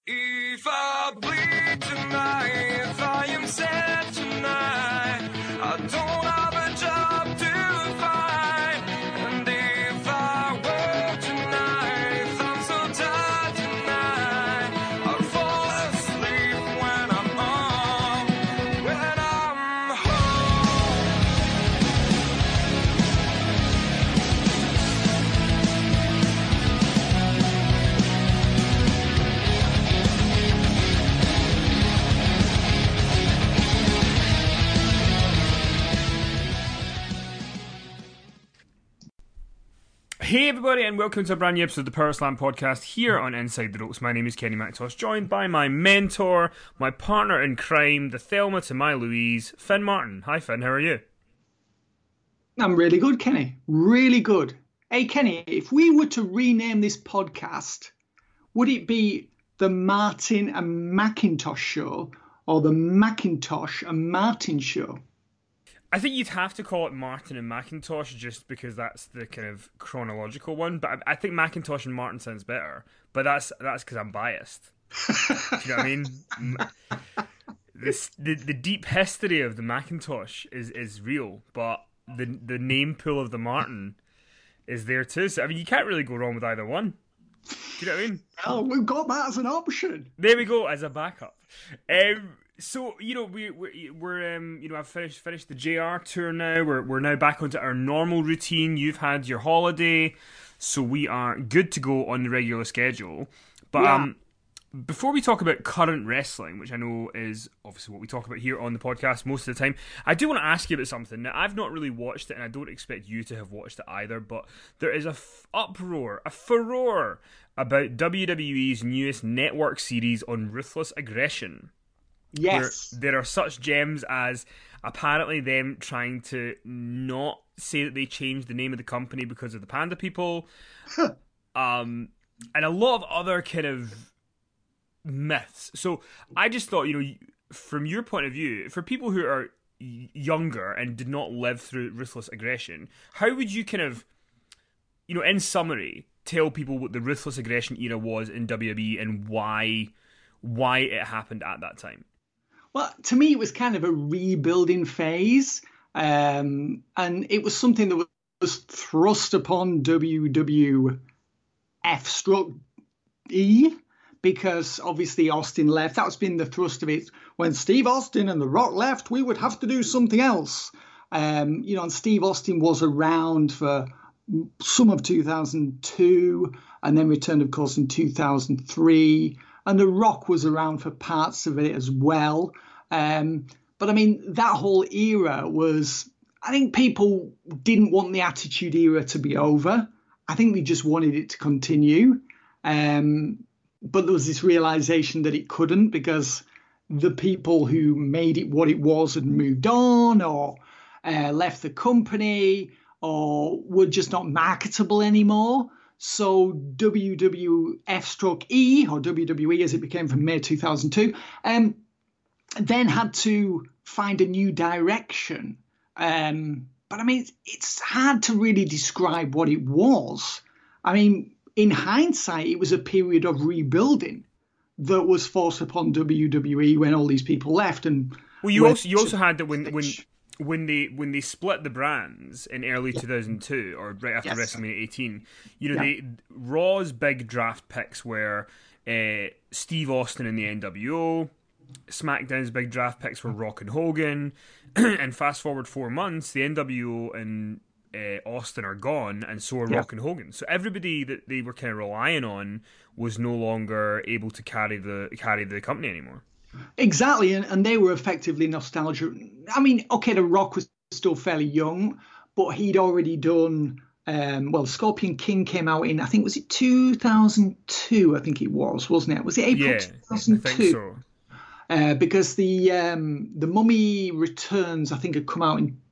If I bleed tonight, if I am sad tonight, I don't have a job to find. And if I work tonight, if I'm so tired tonight, I'll fall asleep when I'm home, when I'm home. Hey everybody, and welcome to a brand new episode of the Power Slam podcast here on Inside the Ropes. My name is Kenny McIntosh, joined by my mentor, my partner in crime, the Thelma to my Louise, Finn Martin. Hi Finn, how are you? I'm really good, Kenny. Really good. Hey, Kenny, if we were to rename this podcast, would it be the Martin and Macintosh Show or the Macintosh and Martin Show? I think you'd have to call it Martin and Macintosh just because that's the kind of chronological one, but I think Macintosh and Martin sounds better, but that's because I'm biased. Do you know what I mean? The deep history of the Macintosh is real, but the name pool of the Martin is there too. So I mean, you can't really go wrong with either one. Do you know what I mean? Oh, we've got that as an option. There we go, as a backup. So you know we're you know I've finished the JR tour now. We're now back onto our normal routine. You've had your holiday, so we are good to go on the regular schedule. But before we talk about current wrestling, which I know is obviously what we talk about here on the podcast most of the time, I do want to ask you about something. Now, I've not really watched it, and I don't expect you to have watched it either, but there is a furore about WWE's newest network series on Ruthless Aggression. Yes. There are such gems as apparently them trying to not say that they changed the name of the company because of the Panda People, and a lot of other kind of myths. So I just thought, you know, from your point of view, for people who are younger and did not live through Ruthless Aggression, how would you kind of, you know, in summary, tell people what the Ruthless Aggression era was in WWE and why it happened at that time? Well, to me, it was kind of a rebuilding phase, and it was something that was thrust upon WWF stroke E, because obviously Austin left. That's been the thrust of it. When Steve Austin and The Rock left, we would have to do something else. You know, and Steve Austin was around for some of 2002, and then returned, of course, in 2003. And The Rock was around for parts of it as well. But I mean, that whole era was, I think people didn't want the Attitude Era to be over. I think they just wanted it to continue. But there was this realization that it couldn't, because the people who made it what it was had moved on, or left the company, or were just not marketable anymore. So WWF stroke E, or WWE as it became from May 2002, then had to find a new direction. But I mean, it's hard to really describe what it was. I mean, in hindsight, it was a period of rebuilding that was forced upon WWE when all these people left. And well, you also had that when they split the brands in early 2002, or right after WrestleMania 18, you know, Raw's big draft picks were Steve Austin and the NWO. SmackDown's big draft picks were Rock and Hogan, and fast forward 4 months, the NWO and Austin are gone, and so are Rock and Hogan. So everybody that they were kind of relying on was no longer able to carry the company anymore. Exactly, and they were effectively nostalgia. I mean, okay, The Rock was still fairly young, but he'd already done. Scorpion King came out in, I think, was it 2002? I think it was, wasn't it? Was it April 2002? I think so. Because the Mummy Returns, I think, had come out in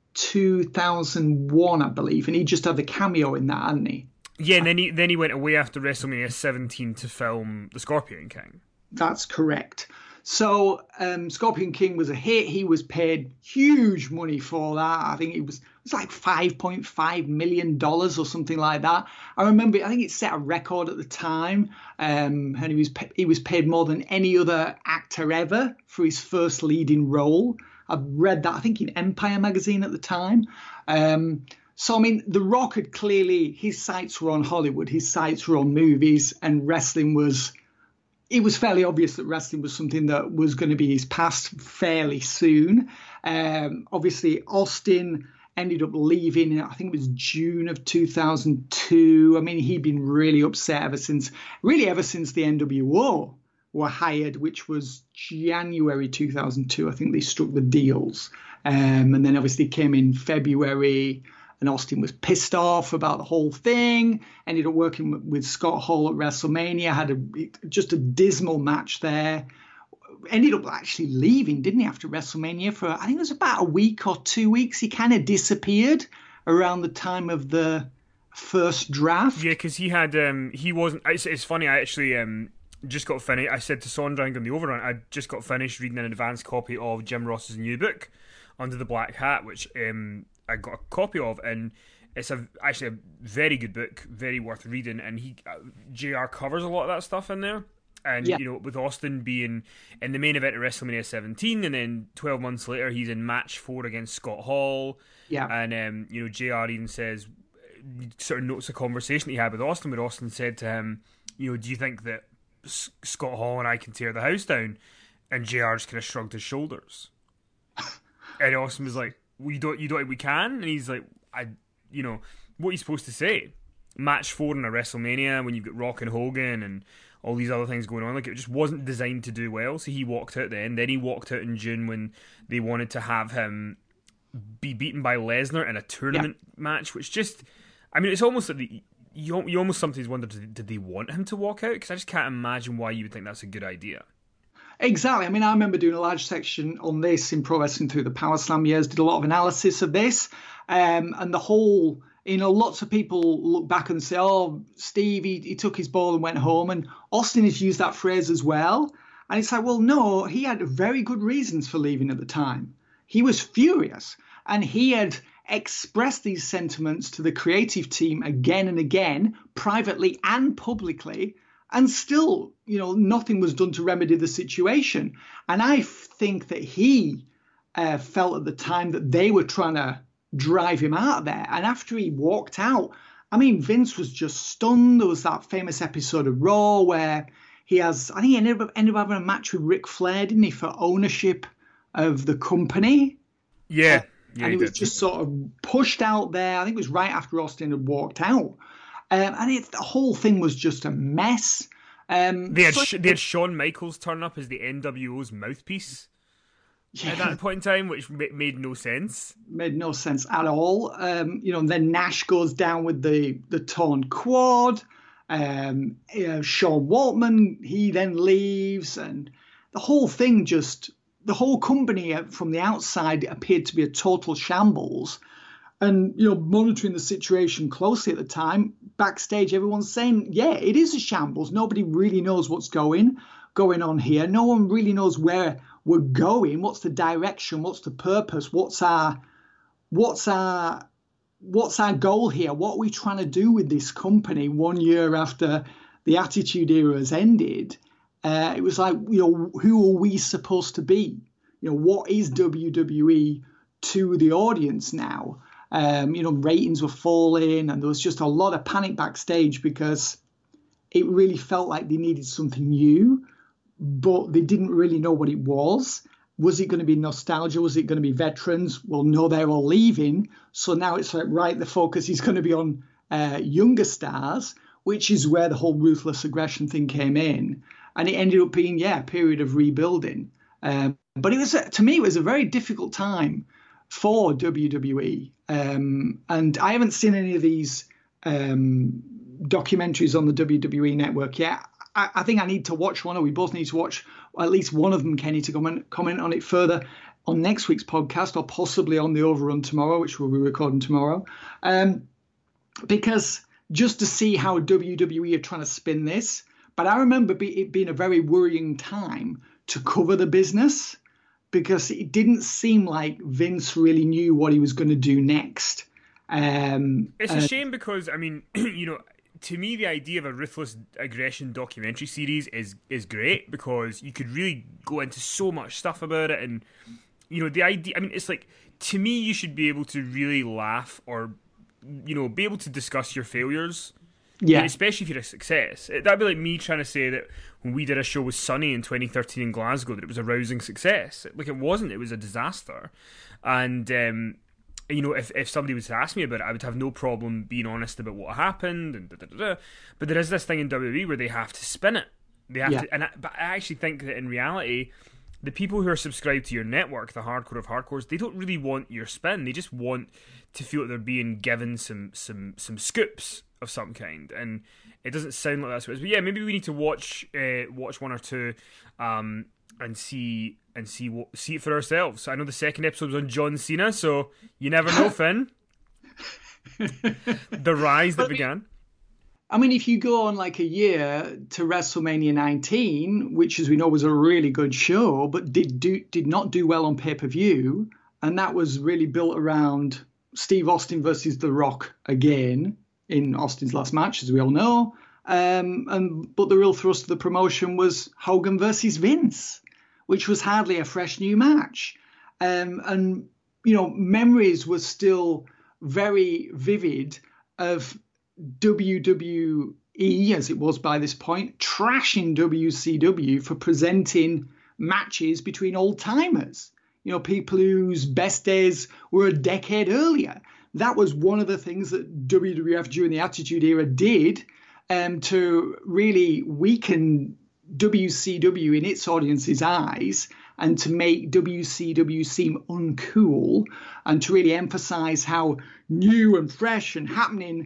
2001, I believe, and he just had the cameo in that, hadn't he? Yeah, and then he went away after WrestleMania 17 to film The Scorpion King. That's correct. So Scorpion King was a hit. He was paid huge money for that. I think it was like $5.5 million or something like that. I remember, I think it set a record at the time. And he was paid more than any other actor ever for his first leading role. I've read that, I think, in Empire magazine at the time. So, I mean, The Rock had clearly, his sights were on Hollywood, his sights were on movies, and wrestling was, it was fairly obvious that wrestling was something that was going to be his past fairly soon. Obviously, Austin ended up leaving, I think it was June of 2002. I mean, he'd been really upset ever since the NWO were hired, which was January 2002. I think they struck the deals. And then obviously came in February, and Austin was pissed off about the whole thing. Ended up working with Scott Hall at WrestleMania, had just a dismal match there. Ended up actually leaving, didn't he, after WrestleMania for, I think it was about a week or 2 weeks. He kind of disappeared around the time of the first draft. Yeah, because he had, he wasn't, it's funny, I actually just got finished, I said to Sondrank on the Overrun, I just got finished reading an advanced copy of Jim Ross's new book, Under the Black Hat, which I got a copy of, and it's actually a very good book, very worth reading, and JR covers a lot of that stuff in there. And, you know, with Austin being in the main event at WrestleMania 17, and then 12 months later, he's in match 4 against Scott Hall. Yeah. And, you know, JR even says, sort of notes a conversation he had with Austin, where Austin said to him, you know, do you think that Scott Hall and I can tear the house down? And JR just kind of shrugged his shoulders. And Austin was like, well, you don't think we can? And he's like, you know, what are you supposed to say? Match 4 in a WrestleMania when you've got Rock and Hogan and all these other things going on, like, it just wasn't designed to do well. So he walked out then. Then he walked out in June when they wanted to have him be beaten by Lesnar in a tournament match, which just, I mean, it's almost like you almost sometimes wonder, did they want him to walk out? Because I just can't imagine why you would think that's a good idea. Exactly. I mean, I remember doing a large section on this in Pro Wrestling Through the Power Slam years, did a lot of analysis of this, and the whole, you know, lots of people look back and say, oh, Steve, he took his ball and went home. And Austin has used that phrase as well. And it's like, well, no, he had very good reasons for leaving at the time. He was furious, and he had expressed these sentiments to the creative team again and again, privately and publicly. And still, you know, nothing was done to remedy the situation. And I think that he felt at the time that they were trying to drive him out of there. And after he walked out, I mean, Vince was just stunned. There was that famous episode of Raw where he ended up having a match with Ric Flair, didn't he, for ownership of the company? Yeah. And he was just sort of pushed out there. I think it was right after Austin had walked out. And the whole thing was just a mess. They had Shawn Michaels turn up as the NWO's mouthpiece at that point in time, which made no sense. Made no sense at all. You know, and then Nash goes down with the torn quad. Sean Waltman, he then leaves, and the whole thing the whole company from the outside appeared to be a total shambles. And, you know, monitoring the situation closely at the time, backstage, everyone's saying, yeah, it is a shambles. Nobody really knows what's going on here. No one really knows where we're going. What's the direction? What's the purpose? What's our goal here? What are we trying to do with this company 1 year after the Attitude Era has ended? It was like, you know, who are we supposed to be? You know, what is WWE to the audience now? You know, ratings were falling, and there was just a lot of panic backstage because it really felt like they needed something new, but they didn't really know what it was. Was it going to be nostalgia? Was it going to be veterans? Well, no, they're all leaving. So now it's like, right, the focus is going to be on younger stars, which is where the whole ruthless aggression thing came in. And it ended up being, a period of rebuilding. But it was, to me, it was a very difficult time for WWE. And I haven't seen any of these documentaries on the WWE network yet. I think I need to watch one, or we both need to watch at least one of them, Kenny, to comment on it further on next week's podcast, or possibly on the Overrun tomorrow, which we'll be recording tomorrow. Because just to see how WWE are trying to spin this. But I remember it being a very worrying time to cover the business, because it didn't seem like Vince really knew what he was going to do next. It's a shame because, I mean, to me, the idea of a Ruthless Aggression documentary series is great, because you could really go into so much stuff about it. And, the idea, I mean, it's like, to me, you should be able to really laugh or, be able to discuss your failures. Yeah. Especially if you're a success. That'd be like me trying to say that when we did a show with Sonny in 2013 in Glasgow, that it was a rousing success. Like, it wasn't. It was a disaster. And, if somebody was to ask me about it, I would have no problem being honest about what happened. And But there is this thing in WWE where they have to spin it. They have to. But I actually think that in reality, the people who are subscribed to your network, the hardcore of hardcores, they don't really want your spin. They just want to feel that they're being given some scoops of some kind, and it doesn't sound like that's what it is. But yeah, maybe we need to watch one or two, and see it for ourselves. I know the second episode was on John Cena, so you never know, Finn. The rise that began. I mean, if you go on like a year to WrestleMania 19, which, as we know, was a really good show, but did not do well on pay-per-view, and that was really built around Steve Austin versus The Rock again in Austin's last match, as we all know. But the real thrust of the promotion was Hogan versus Vince, which was hardly a fresh new match. Memories were still very vivid of WWE, as it was by this point, trashing WCW for presenting matches between old timers. People whose best days were a decade earlier. That was one of the things that WWF during the Attitude Era did to really weaken WCW in its audience's eyes, and to make WCW seem uncool, and to really emphasize how new and fresh and happening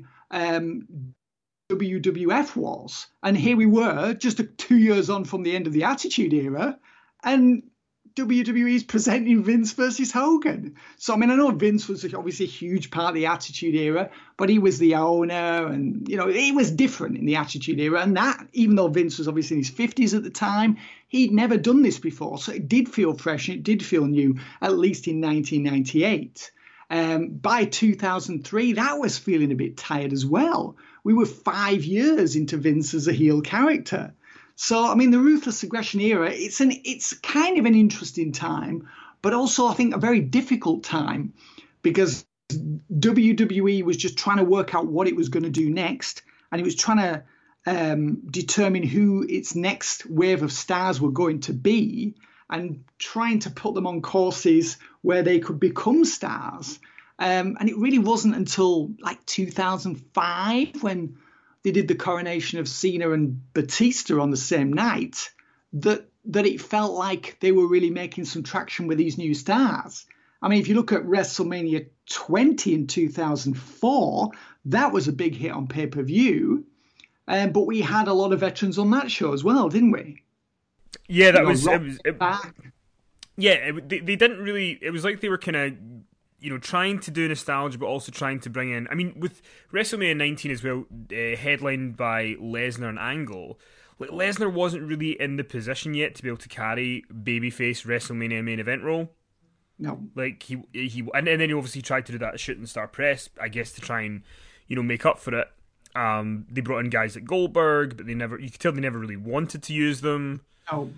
WWF was. And here we were, just 2 years on from the end of the Attitude Era, and WWE's presenting Vince versus Hogan. So, I mean, I know Vince was obviously a huge part of the Attitude Era, but he was the owner, and, it was different in the Attitude Era. And that, even though Vince was obviously in his 50s at the time, he'd never done this before. So it did feel fresh, and it did feel new, at least in 1998. By 2003, that was feeling a bit tired as well. We were 5 years into Vince as a heel character. So, I mean, the Ruthless Aggression era, it's kind of an interesting time, but also I think a very difficult time, because WWE was just trying to work out what it was going to do next, and it was trying to determine who its next wave of stars were going to be, and trying to put them on courses where they could become stars. And it really wasn't until like 2005, when they did the coronation of Cena and Batista on the same night, that it felt like they were really making some traction with these new stars. I mean, if you look at WrestleMania 20 in 2004, that was a big hit on pay-per-view. But we had a lot of veterans on that show as well, didn't we? Yeah, they didn't really. It was like they were kind of, trying to do nostalgia, but also trying to bring in. I mean, with WrestleMania 19 as well, headlined by Lesnar and Angle. Like, Lesnar wasn't really in the position yet to be able to carry babyface WrestleMania main event role. No, like he and then he obviously tried to do that shooting star press, I guess, to try and make up for it. They brought in guys like Goldberg, but you could tell they never really wanted to use them. Oh.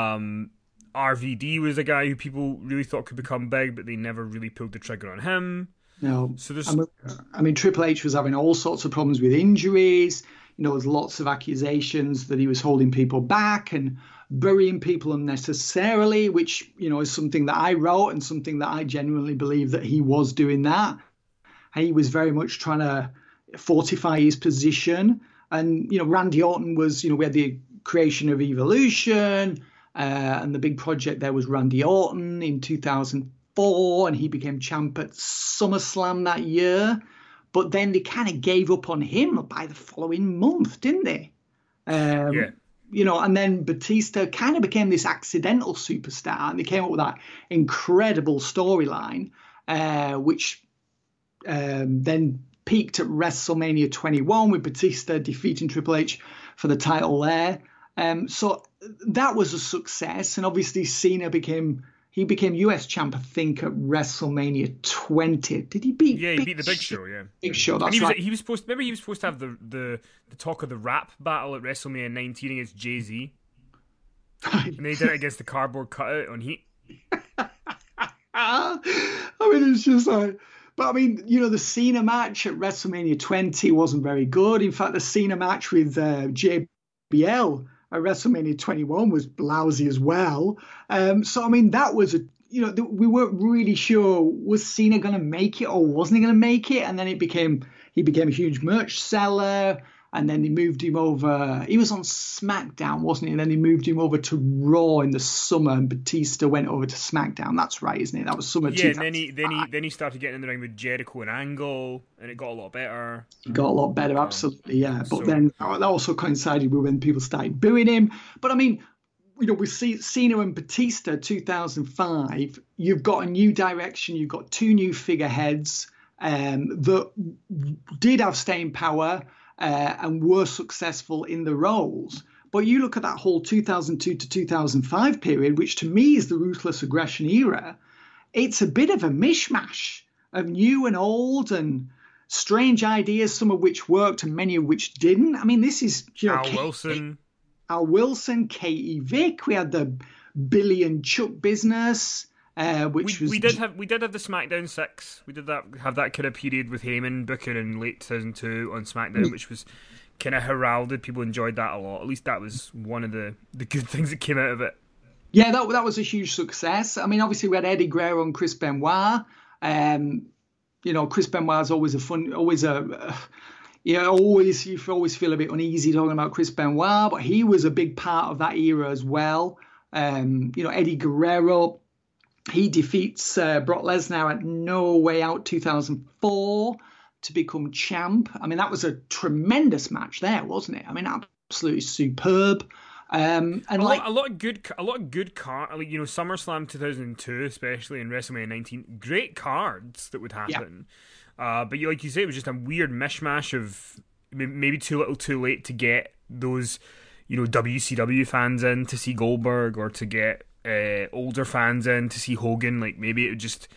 RVD was a guy who people really thought could become big, but they never really pulled the trigger on him. No. So there's... I mean, Triple H was having all sorts of problems with injuries. There was lots of accusations that he was holding people back and burying people unnecessarily, which, is something that I wrote and something that I genuinely believe that he was doing that. He was very much trying to fortify his position. And, Randy Orton was, we had the creation of Evolution, and the big project there was Randy Orton in 2004, and he became champ at SummerSlam that year. But then they kind of gave up on him by the following month, didn't they? Yeah. And then Batista kind of became this accidental superstar, and they came up with that incredible storyline, which then peaked at WrestleMania 21 with Batista defeating Triple H for the title there. So that was a success, and obviously Cena became US champ, I think, at WrestleMania 20. Did he beat? Yeah, he beat the Big Show. Yeah, Big Show. That's and right. he was supposed. Remember, he was supposed to have the talk of the rap battle at WrestleMania 19 against Jay-Z, and they did it against the cardboard cutout on Heat. I mean, it's just like. But I mean, the Cena match at WrestleMania 20 wasn't very good. In fact, the Cena match with JBL at WrestleMania 21 was lousy as well. So I mean, that was we weren't really sure, was Cena going to make it or wasn't he going to make it, and then he became a huge merch seller. And then they moved him over. He was on SmackDown, wasn't he? And then they moved him over to Raw in the summer, and Batista went over to SmackDown. That's right, isn't it? That was summer. Yeah, and then he started getting in the ring with Jericho and Angle, and it got a lot better. It got a lot better, absolutely, yeah. But then that also coincided with when people started booing him. But I mean, with Cena and Batista, 2005, you've got a new direction. You've got two new figureheads that did have staying power. And were successful in the roles. But you look at that whole 2002 to 2005 period, which to me is the Ruthless Aggression era, it's a bit of a mishmash of new and old and strange ideas, some of which worked and many of which didn't. I mean, this is Al Wilson, Katie Vick. We had the Billy and Chuck business. We did have the SmackDown 6. We did have that kind of period with Heyman booking in late 2002 on SmackDown, which was kind of heralded. People enjoyed that a lot. At least that was one of the good things that came out of it. Yeah, that was a huge success. I mean, obviously we had Eddie Guerrero and Chris Benoit. Chris Benoit is always you always feel a bit uneasy talking about Chris Benoit, but he was a big part of that era as well. Eddie Guerrero. He defeats Brock Lesnar at No Way Out 2004 to become champ. I mean, that was a tremendous match there, wasn't it? I mean, absolutely superb. And a lot of good cards. Like, SummerSlam 2002, especially, in WrestleMania 19, great cards that would happen. Yeah. But like you say, it was just a weird mishmash of maybe too little, too late to get those, WCW fans in to see Goldberg, or to get older fans in to see Hogan. Like, maybe it would just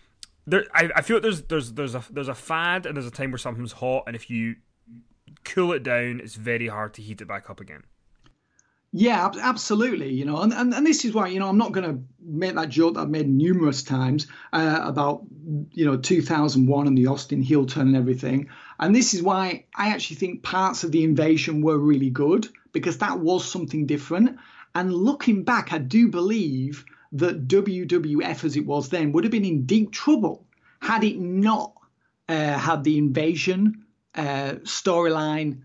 I feel like there's a fad, and there's a time where something's hot, and if you cool it down, it's very hard to heat it back up again. Yeah, absolutely. And this is why, I'm not going to make that joke that I've made numerous times about 2001 and the Austin heel turn and everything. And this is why I actually think parts of the Invasion were really good, because that was something different. And looking back, I do believe that WWF as it was then would have been in deep trouble had it not had the Invasion storyline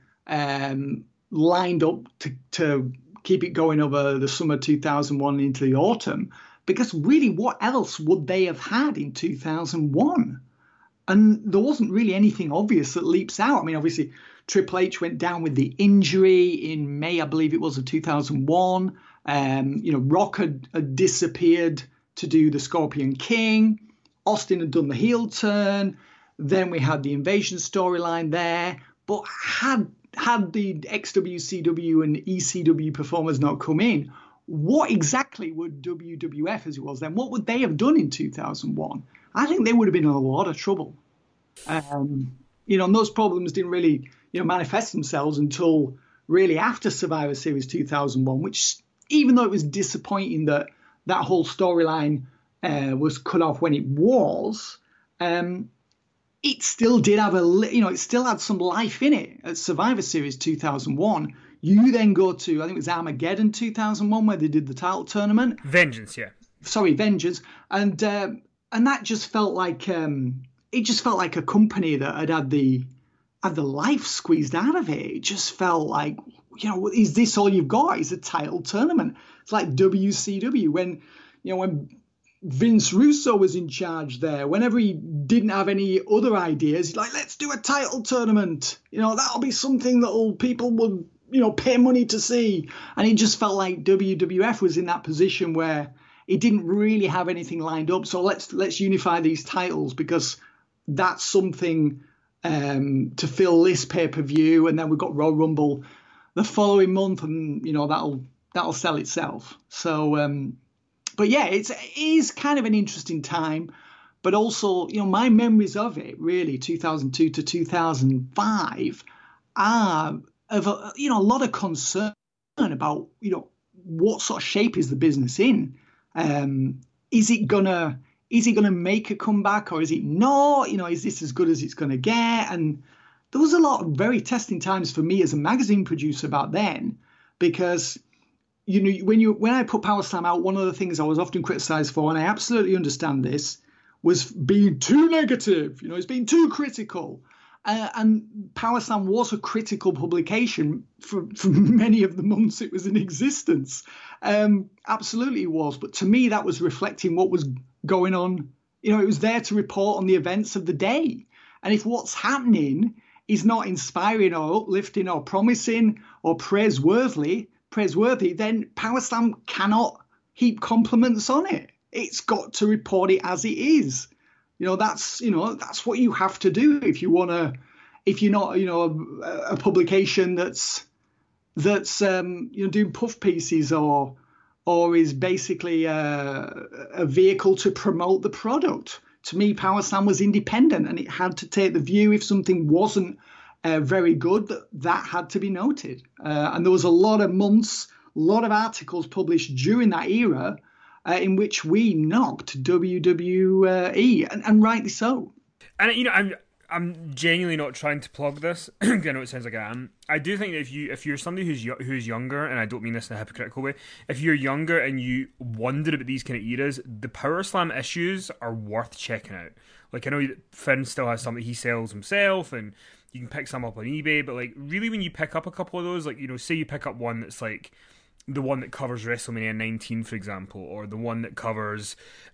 lined up to keep it going over the summer 2001 into the autumn. Because really, what else would they have had in 2001? And there wasn't really anything obvious that leaps out. I mean, obviously, Triple H went down with the injury in May, I believe it was, of 2001. Rock had disappeared to do the Scorpion King. Austin had done the heel turn. Then we had the Invasion storyline there. But had the XWCW and ECW performers not come in, what exactly would WWF as it was then? What would they have done in 2001? I think they would have been in a lot of trouble. And those problems didn't really, manifest themselves until really after Survivor Series 2001, which, even though it was disappointing that whole storyline was cut off when it was, it still did have it still had some life in it at Survivor Series 2001. You then go to, I think it was Armageddon 2001, where they did the title tournament. Vengeance, yeah. Sorry, Vengeance. And that just felt like, it just felt like a company that had the life squeezed out of it. It just felt like, is this all you've got? Is a title tournament? It's like WCW when Vince Russo was in charge there. Whenever he didn't have any other ideas, he's like, let's do a title tournament. That'll be something that people will, pay money to see. And it just felt like WWF was in that position where it didn't really have anything lined up. So let's unify these titles, because that's something to fill this pay-per-view. And then we've got Royal Rumble the following month, and that'll sell itself. So, but yeah, it is kind of an interesting time. But also, my memories of it, really, 2002 to 2005, are of a lot of concern about, what sort of shape is the business in? Is it gonna make a comeback, or is it not? Is this as good as it's gonna get? And there was a lot of very testing times for me as a magazine producer about then, because when I put Power Slam out, one of the things I was often criticised for, and I absolutely understand this, was being too negative. It's being too critical. And Power Slam was a critical publication for many of the months it was in existence. Absolutely it was. But to me, that was reflecting what was going on. It was there to report on the events of the day. And if what's happening is not inspiring or uplifting or promising or praiseworthy, then Power Slam cannot heap compliments on it. It's got to report it as it is. That's what you have to do if you're not, a publication that's doing puff pieces or is basically a vehicle to promote the product. To me, Power Slam was independent, and it had to take the view if something wasn't very good, that had to be noted. And there was a lot of months, a lot of articles published during that era in which we knocked WWE, and rightly so. And I'm genuinely not trying to plug this. I know it sounds like I am. I do think that if you're somebody who's younger, and I don't mean this in a hypocritical way, if you're younger and you wondered about these kind of eras, the Power Slam issues are worth checking out. Like, I know Finn still has something he sells himself, and you can pick some up on eBay, but like really when you pick up a couple of those, like, say you pick up one that's like the one that covers WrestleMania 19, for example, or the one that covers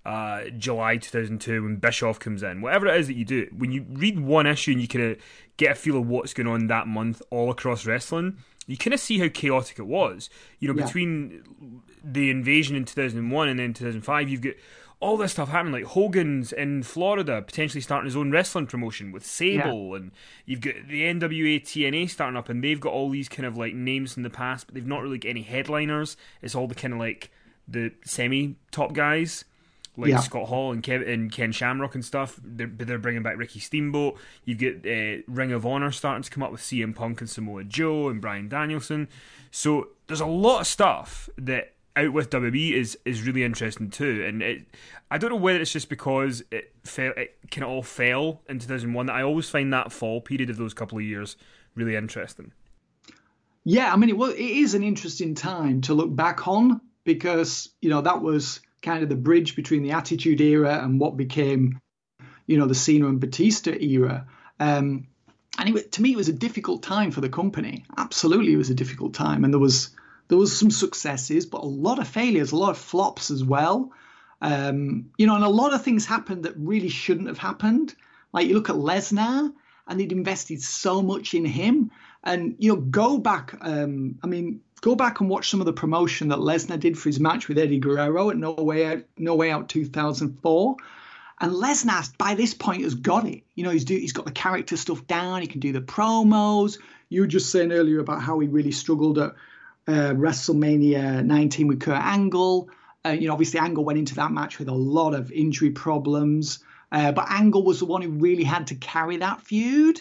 July 2002 when Bischoff comes in, whatever it is that you do, when you read one issue and you kind of get a feel of what's going on that month all across wrestling, you kind of see how chaotic it was. Between the invasion in 2001 and then 2005, you've got all this stuff happening, like Hogan's in Florida potentially starting his own wrestling promotion with Sable, and you've got the NWA TNA starting up, and they've got all these kind of like names from the past, but they've not really got any headliners. It's all the kind of like the semi-top guys, like Scott Hall and Ken Shamrock and stuff. They're bringing back Ricky Steamboat. You've got Ring of Honor starting to come up with CM Punk and Samoa Joe and Bryan Danielson. So there's a lot of stuff that out with WWE is really interesting too, and I don't know whether it's just because it kind of all fell in 2001. I always find that fall period of those couple of years really interesting. Yeah, I mean, it is an interesting time to look back on, because that was kind of the bridge between the Attitude Era and what became the Cena and Batista era. And to me, it was a difficult time for the company. Absolutely, it was a difficult time, and there was some successes, but a lot of failures, a lot of flops as well. And a lot of things happened that really shouldn't have happened. Like, you look at Lesnar, and they'd invested so much in him. And go back and watch some of the promotion that Lesnar did for his match with Eddie Guerrero at No Way Out 2004. And Lesnar, by this point, has got it. He's got the character stuff down. He can do the promos. You were just saying earlier about how he really struggled at WrestleMania 19 with Kurt Angle. Obviously Angle went into that match with a lot of injury problems, but Angle was the one who really had to carry that feud.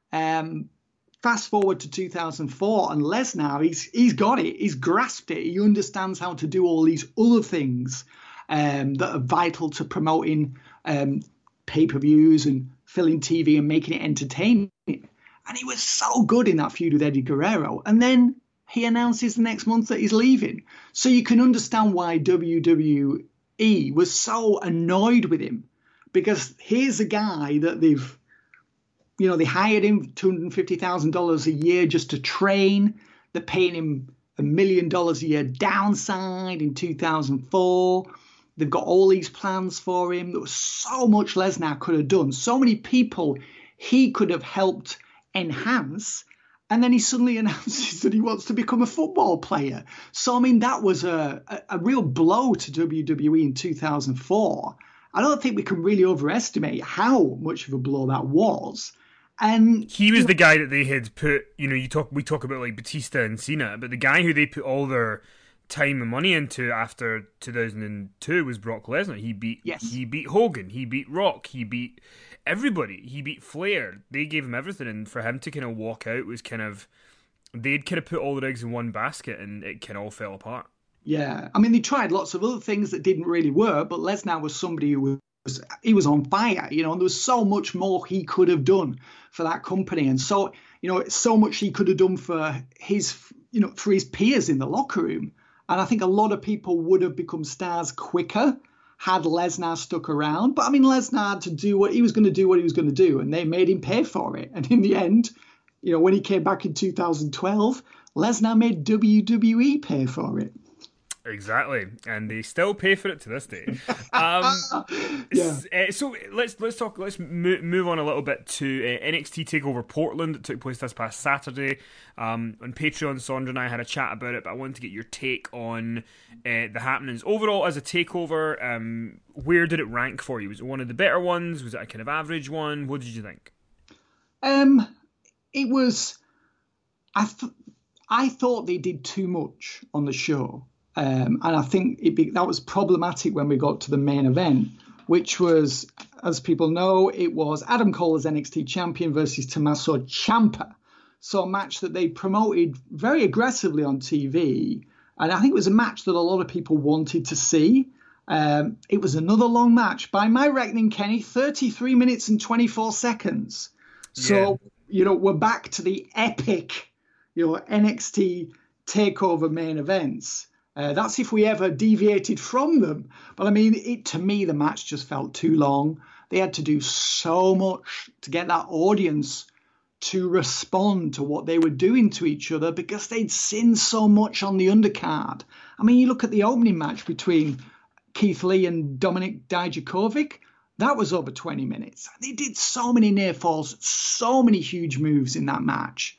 Fast forward to 2004, and Lesnar, he's got it, he's grasped it, he understands how to do all these other things that are vital to promoting pay-per-views and filling TV and making it entertaining. And he was so good in that feud with Eddie Guerrero, and then he announces the next month that he's leaving. So you can understand why WWE was so annoyed with him, because here's a guy that they hired him $250,000 a year just to train. They're paying him $1 million a year downside in 2004. They've got all these plans for him. There was so much Lesnar could have done, so many people he could have helped enhance. And then he suddenly announces that he wants to become a football player. So, I mean, that was a real blow to WWE in 2004. I don't think we can really overestimate how much of a blow that was. And he was the guy that they had put. We talk about like Batista and Cena, but the guy who they put all their time and money into after 2002 was Brock Lesnar. He beat Hogan, he beat Rock, he beat everybody, he beat Flair. They gave him everything, and for him to kind of walk out was kind of, they'd kind of put all the eggs in one basket, and it kind of all fell apart. Yeah, I mean, they tried lots of other things that didn't really work, but Lesnar was somebody who was on fire, and there was so much more he could have done for that company, and so so much he could have done for his peers in the locker room. And I think a lot of people would have become stars quicker had Lesnar stuck around. But I mean, Lesnar had to do what he was going to do, and they made him pay for it. And in the end, when he came back in 2012, Lesnar made WWE pay for it. Exactly, and they still pay for it to this day. So let's talk. Let's move on a little bit to NXT Takeover Portland that took place this past Saturday. On Patreon, Sondra and I had a chat about it, but I wanted to get your take on the happenings overall as a takeover. Where did it rank for you? Was it one of the better ones? Was it a kind of average one? What did you think? It was. I thought they did too much on the show. And I think that was problematic when we got to the main event, which was, as people know, it was Adam Cole as NXT champion versus Tommaso Ciampa. So a match that they promoted very aggressively on TV. And I think it was a match that a lot of people wanted to see. It was another long match. By my reckoning, Kenny, 33 minutes and 24 seconds. So, we're back to the epic, NXT TakeOver main events. That's if we ever deviated from them. But I mean, to me, the match just felt too long. They had to do so much to get that audience to respond to what they were doing to each other because they'd sinned so much on the undercard. I mean, you look at the opening match between Keith Lee and Dominik Dijakovic, that was over 20 minutes. They did so many near falls, so many huge moves in that match.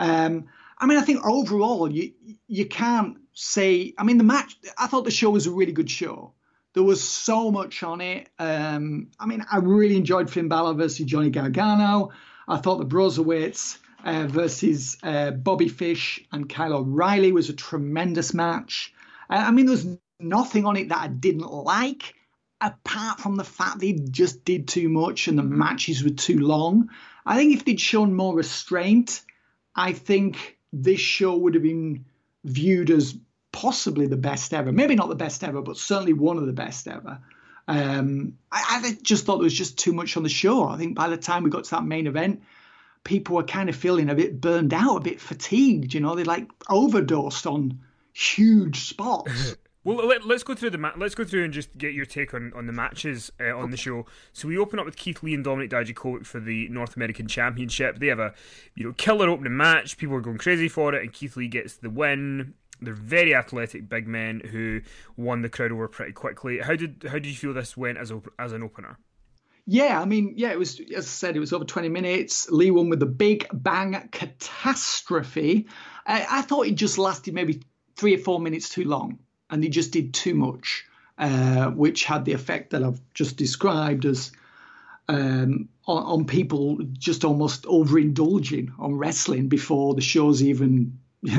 I think overall, you can't say... I mean, the match... I thought the show was a really good show. There was so much on it. I really enjoyed Finn Balor versus Johnny Gargano. I thought the Broserweights versus Bobby Fish and Kyle O'Reilly was a tremendous match. There was nothing on it that I didn't like, apart from the fact they just did too much and the matches were too long. I think if they'd shown more restraint, I think this show would have been viewed as possibly the best ever. Maybe not the best ever, but certainly one of the best ever. I just thought there was just too much on the show. I think by the time we got to that main event, people were kind of feeling a bit burned out, a bit fatigued. They like overdosed on huge spots. Well, let's go through let's go through and just get your take on the matches on the show. So we open up with Keith Lee and Dominik Dijakovic for the North American Championship. They have a killer opening match. People are going crazy for it, and Keith Lee gets the win. They're very athletic big men who won the crowd over pretty quickly. How did you feel this went as an opener? Yeah, it was, as I said, it was over 20 minutes. Lee won with the Big Bang Catastrophe. I thought it just lasted maybe 3 or 4 minutes too long. And they just did too much, which had the effect that I've just described as on people just almost overindulging on wrestling before the show's even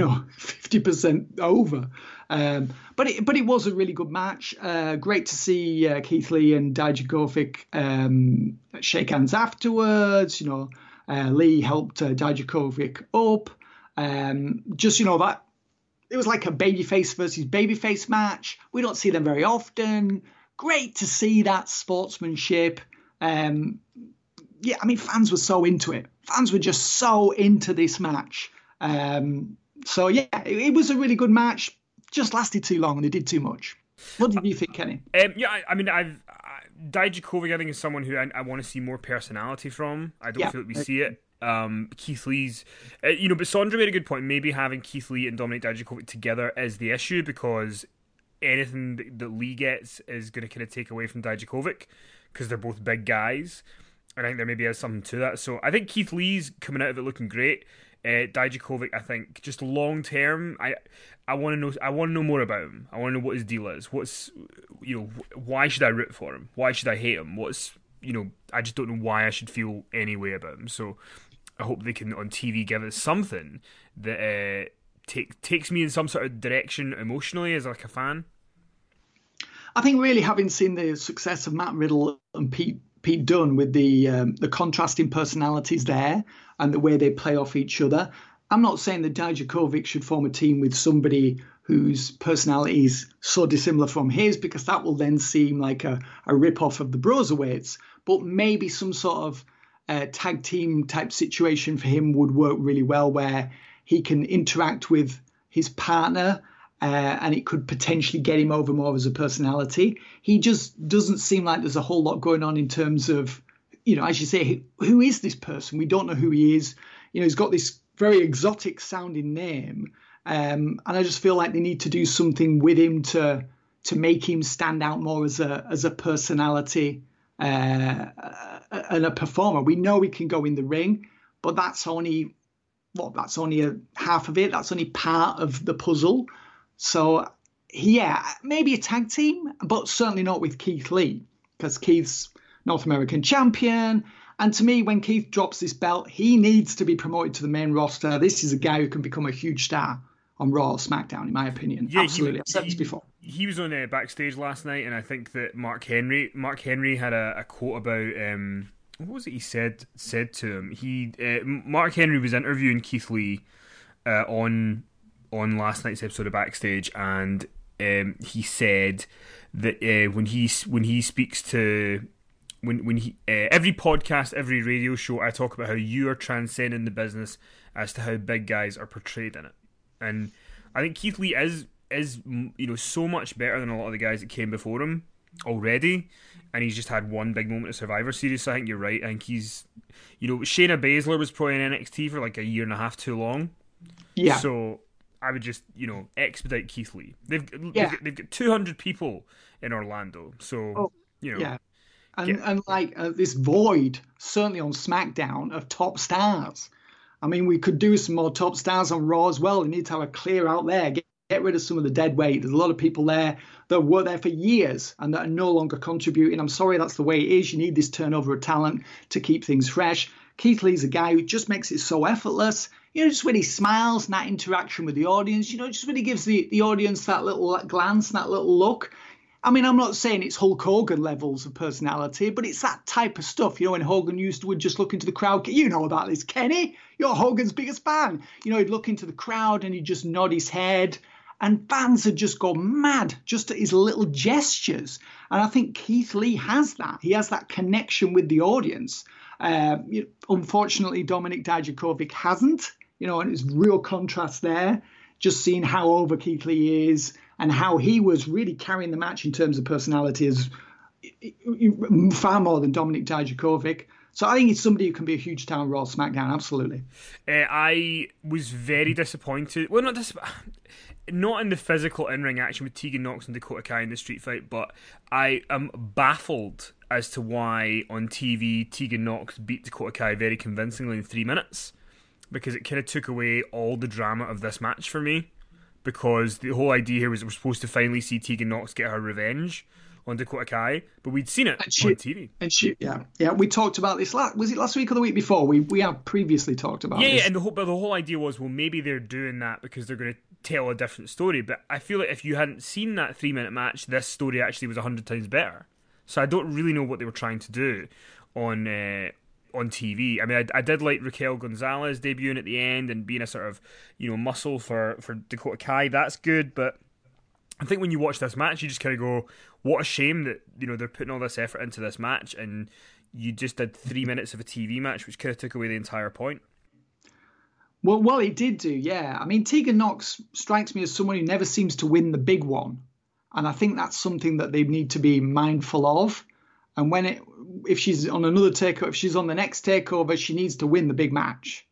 50% over. But it was a really good match. Great to see Keith Lee and Dijakovic shake hands afterwards. Lee helped Dijakovic up. That. It was like a babyface versus babyface match. We don't see them very often. Great to see that sportsmanship. Fans were so into it. Fans were just so into this match. It was a really good match. Just lasted too long and they did too much. What did you think, Kenny? Dijakovic, I think, is someone who I want to see more personality from. I don't feel like we see it. Keith Lee's, but Sondra made a good point. Maybe having Keith Lee and Dominik Dijakovic together is the issue because anything that Lee gets is going to kind of take away from Dijakovic because they're both big guys. I think there maybe is something to that. So I think Keith Lee's coming out of it looking great. Dijakovic, I think, just long term, I want to know more about him. I want to know what his deal is. Why should I root for him? Why should I hate him? I just don't know why I should feel any way about him. So I hope they can on TV give us something that takes me in some sort of direction emotionally as like a fan. I think really having seen the success of Matt Riddle and Pete Dunne with the contrasting personalities there and the way they play off each other, I'm not saying that Dijakovic should form a team with somebody whose personality is so dissimilar from his, because that will then seem like a rip-off of the Broserweights. But maybe some sort of tag team type situation for him would work really well, where he can interact with his partner and it could potentially get him over more as a personality. He just doesn't seem like there's a whole lot going on in terms of, as you say, who is this person? We don't know who he is. He's got this very exotic sounding name. And I just feel like they need to do something with him to make him stand out more as a personality and a performer. We know he can go in the ring, but that's only a half of it. That's only part of the puzzle. So, yeah, maybe a tag team, but certainly not with Keith Lee, because Keith's North American champion. And to me, when Keith drops this belt, he needs to be promoted to the main roster. This is a guy who can become a huge star on Raw or SmackDown, in my opinion. Yeah, absolutely. I've said this before. He was on backstage last night, and I think that Mark Henry had a quote about what was it he said to him? Mark Henry was interviewing Keith Lee on last night's episode of Backstage, and he said that when he speaks to when he every podcast, every radio show, I talk about how you are transcending the business as to how big guys are portrayed in it, and I think Keith Lee is so much better than a lot of the guys that came before him already, and he's just had one big moment of Survivor Series. So I think you're right. I think he's, Shayna Baszler was probably in NXT for like a year and a half too long. Yeah. So I would just, expedite Keith Lee. They've got 200 people in Orlando, so yeah. And this void, certainly on SmackDown, of top stars. I mean, we could do some more top stars on Raw as well. We need to have a clear out there. Get rid of some of the dead weight. There's a lot of people there that were there for years and that are no longer contributing. I'm sorry, that's the way it is. You need this turnover of talent to keep things fresh. Keith Lee's a guy who just makes it so effortless. Just when he smiles and that interaction with the audience, just when he gives the audience that little glance, that little look. I mean, I'm not saying it's Hulk Hogan levels of personality, but it's that type of stuff. When Hogan would just look into the crowd. You know about this, Kenny. You're Hogan's biggest fan. He'd look into the crowd and he'd just nod his head. And fans would just go mad just at his little gestures. And I think Keith Lee has that. He has that connection with the audience. Unfortunately, Dominik Dijakovic hasn't. And it's real contrast there. Just seeing how over Keith Lee is and how he was really carrying the match in terms of personality as far more than Dominik Dijakovic. So I think it's somebody who can be a huge star on Raw, SmackDown, absolutely. I was very disappointed. Well, not in the physical in-ring action with Tegan Nox and Dakota Kai in the street fight, but I am baffled as to why on TV Tegan Nox beat Dakota Kai very convincingly in 3 minutes, because it kind of took away all the drama of this match for me, because the whole idea here was that we're supposed to finally see Tegan Nox get her revenge on Dakota Kai, but we'd seen it on TV. And we talked about this was it last week or the week before? We have previously talked about this. Yeah, and the whole idea was, well, maybe they're doing that because they're going to tell a different story, but I feel like if you hadn't seen that 3-minute match, this story actually was 100 times better. So I don't really know what they were trying to do on TV. I mean, I did like Raquel Gonzalez debuting at the end and being a sort of, muscle for Dakota Kai. That's good, but I think when you watch this match, you just kind of go, what a shame that, they're putting all this effort into this match and you just did 3 minutes of a TV match, which kind of took away the entire point. Well, it did do, yeah. I mean, Tegan Nox strikes me as someone who never seems to win the big one. And I think that's something that they need to be mindful of. And if she's on another takeover, if she's on the next takeover, she needs to win the big match.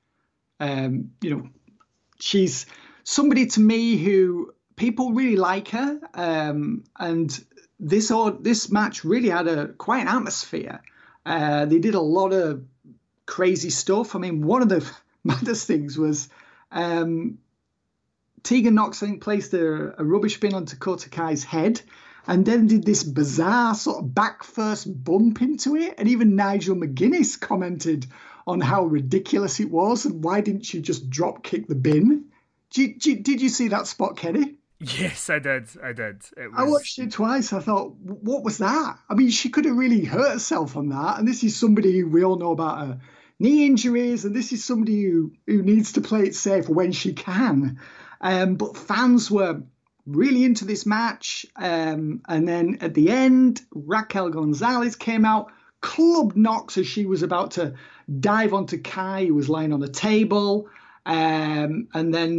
She's somebody to me who people really like her. And this match really had quite an atmosphere. They did a lot of crazy stuff. I mean, one of the maddest things was Tegan Nox, I think, placed a rubbish bin on Dakota Kai's head. and then did this bizarre sort of back first bump into it. And even Nigel McGuinness commented on how ridiculous it was and why didn't she just drop kick the bin? Did you see that spot, Kenny? Yes, I did. I watched it twice. I thought, what was that? I mean, she could have really hurt herself on that. And this is somebody who we all know about her knee injuries, and this is somebody who needs to play it safe when she can. But fans were really into this match. And then at the end, Raquel Gonzalez came out, clubbed Nox as she was about to dive onto Kai, who was lying on a table. And then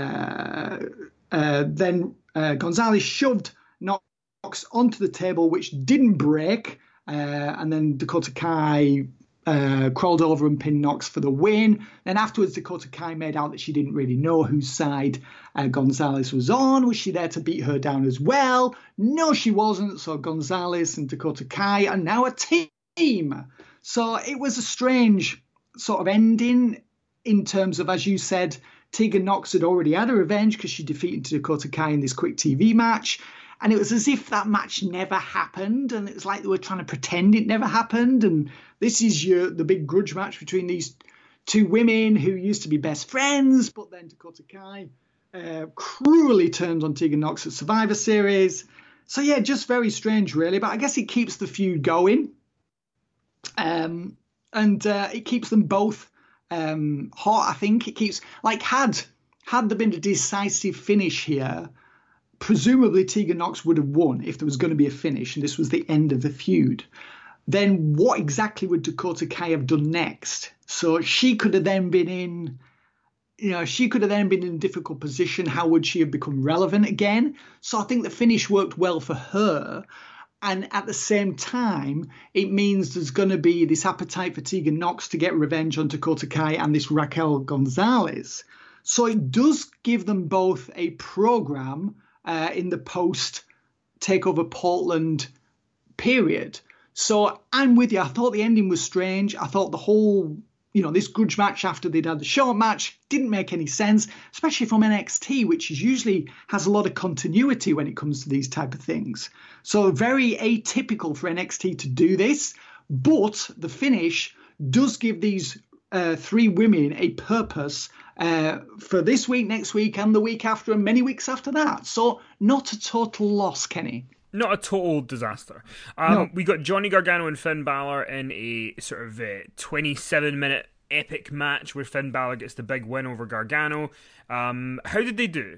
Gonzalez shoved Nox onto the table, which didn't break. And then Dakota Kai crawled over and pinned Nox for the win. Then afterwards, Dakota Kai made out that she didn't really know whose side Gonzalez was on. Was she there to beat her down as well? No, she wasn't. So Gonzalez and Dakota Kai are now a team. So it was a strange sort of ending in terms of, as you said, Tegan Nox had already had her revenge because she defeated Dakota Kai in this quick TV match. And it was as if that match never happened. And it was like they were trying to pretend it never happened. And this is the big grudge match between these two women who used to be best friends. But then Dakota Kai cruelly turned on Tegan Nox at Survivor Series. So, yeah, just very strange, really. But I guess it keeps the feud going. And it keeps them both hot, I think. It keeps, like, had there been a decisive finish here, presumably Tegan Nox would have won if there was going to be a finish and this was the end of the feud. Then what exactly would Dakota Kai have done next? So she could have then been in, a difficult position. How would she have become relevant again? So I think the finish worked well for her. And at the same time, it means there's going to be this appetite for Tegan Nox to get revenge on Dakota Kai and this Raquel Gonzalez. So it does give them both a program in the post Takeover Portland period. So I'm with you. I thought the ending was strange. I thought the whole, this grudge match after they'd had the short match didn't make any sense, especially from NXT, which usually has a lot of continuity when it comes to these type of things. So very atypical for NXT to do this, but the finish does give these three women a purpose for this week, next week, and the week after, and many weeks after that. So not a total loss, Kenny. Not a total disaster. No. We got Johnny Gargano and Finn Balor in a sort of 27-minute epic match where Finn Balor gets the big win over Gargano. How did they do?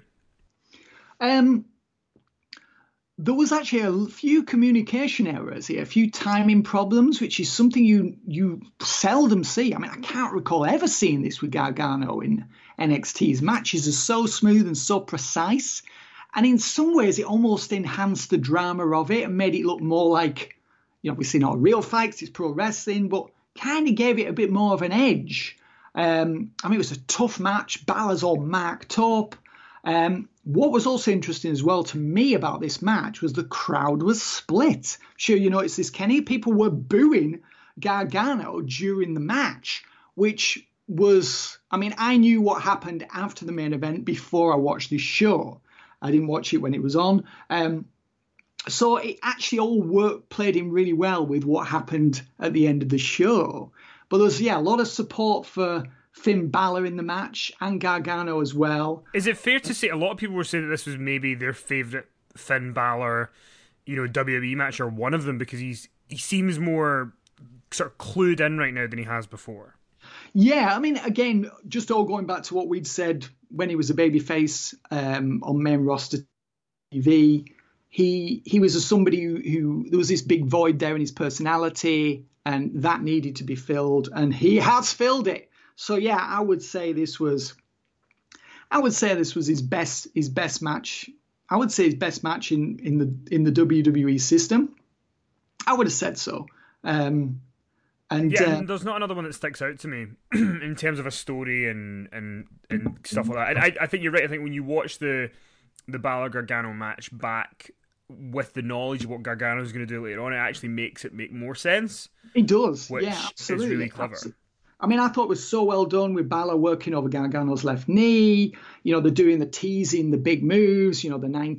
There was actually a few communication errors here, a few timing problems, which is something you seldom see. I mean, I can't recall ever seeing this with Gargano in NXT's matches are so smooth and so precise. And in some ways, it almost enhanced the drama of it and made it look more like, we've seen all real fights, it's pro wrestling, but kind of gave it a bit more of an edge. I mean, it was a tough match. Balor's all marked up. What was also interesting as well to me about this match was the crowd was split. I'm sure you noticed this, Kenny. People were booing Gargano during the match, which was, I mean, I knew what happened after the main event before I watched this show. I didn't watch it when it was on. So it actually all played in really well with what happened at the end of the show. But there was, a lot of support for Finn Balor in the match and Gargano as well. Is it fair to say a lot of people were saying that this was maybe their favourite Finn Balor, WWE match, or one of them, because he seems more sort of clued in right now than he has before? Yeah, I mean, again, just all going back to what we'd said when he was a babyface on main roster TV, he was somebody who there was this big void there in his personality, and that needed to be filled, and he has filled it. So yeah, I would say this was his best match. I would say his best match in the WWE system. I would have said so. And there's not another one that sticks out to me in terms of a story and stuff like that. I think you're right. I think when you watch the Balor Gargano match back with the knowledge of what Gargano is going to do later on, it actually makes it make more sense. It does, which yeah, absolutely. is really clever. I mean, I thought it was so well done with Balor working over Gargano's left knee. They're doing the teasing, the big moves, the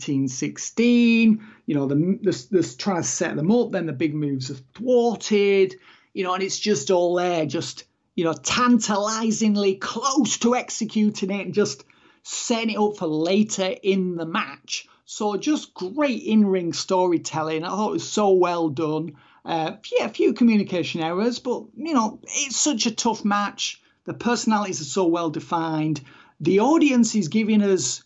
1916, they're trying to set them up. Then the big moves are thwarted, and it's just all there, just, tantalizingly close to executing it and just setting it up for later in the match. So just great in-ring storytelling. I thought it was so well done. A few communication errors, but, it's such a tough match. The personalities are so well defined. The audience is giving us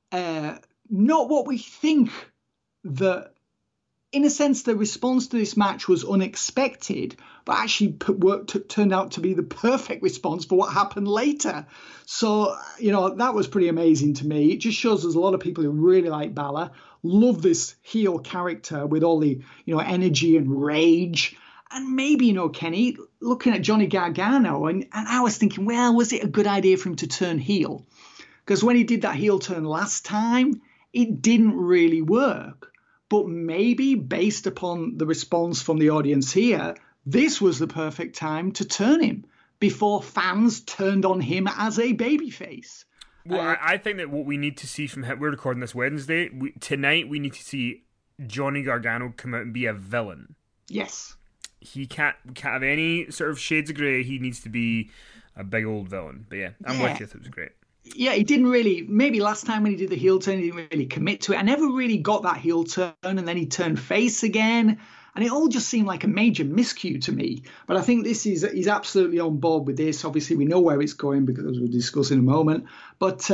not what we think that, in a sense, the response to this match was unexpected, but actually turned out to be the perfect response for what happened later. So, that was pretty amazing to me. It just shows there's a lot of people who really like Balor, love this heel character with all the, energy and rage. And maybe, Kenny, looking at Johnny Gargano, and I was thinking, well, was it a good idea for him to turn heel? Because when he did that heel turn last time, it didn't really work. But maybe based upon the response from the audience here, this was the perfect time to turn him before fans turned on him as a babyface. Well, I think that what we need to see from him, we're recording this Wednesday, tonight we need to see Johnny Gargano come out and be a villain. Yes. He can't have any sort of shades of grey. He needs to be a big old villain. But I'm with you. It was great. Yeah, he didn't really, maybe last time when he did the heel turn, he didn't really commit to it. I never really got that heel turn, and then he turned face again. And it all just seemed like a major miscue to me. But I think he's absolutely on board with this. Obviously, we know where it's going because we'll discuss in a moment. But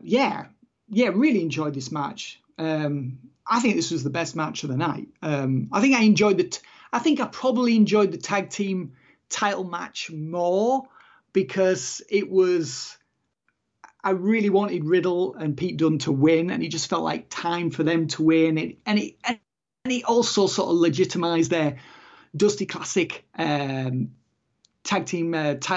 really enjoyed this match. I think this was the best match of the night. I think I probably enjoyed the tag team title match more because I really wanted Riddle and Pete Dunne to win, and it just felt like time for them to win. And it also sort of legitimized their Dusty Classic tag team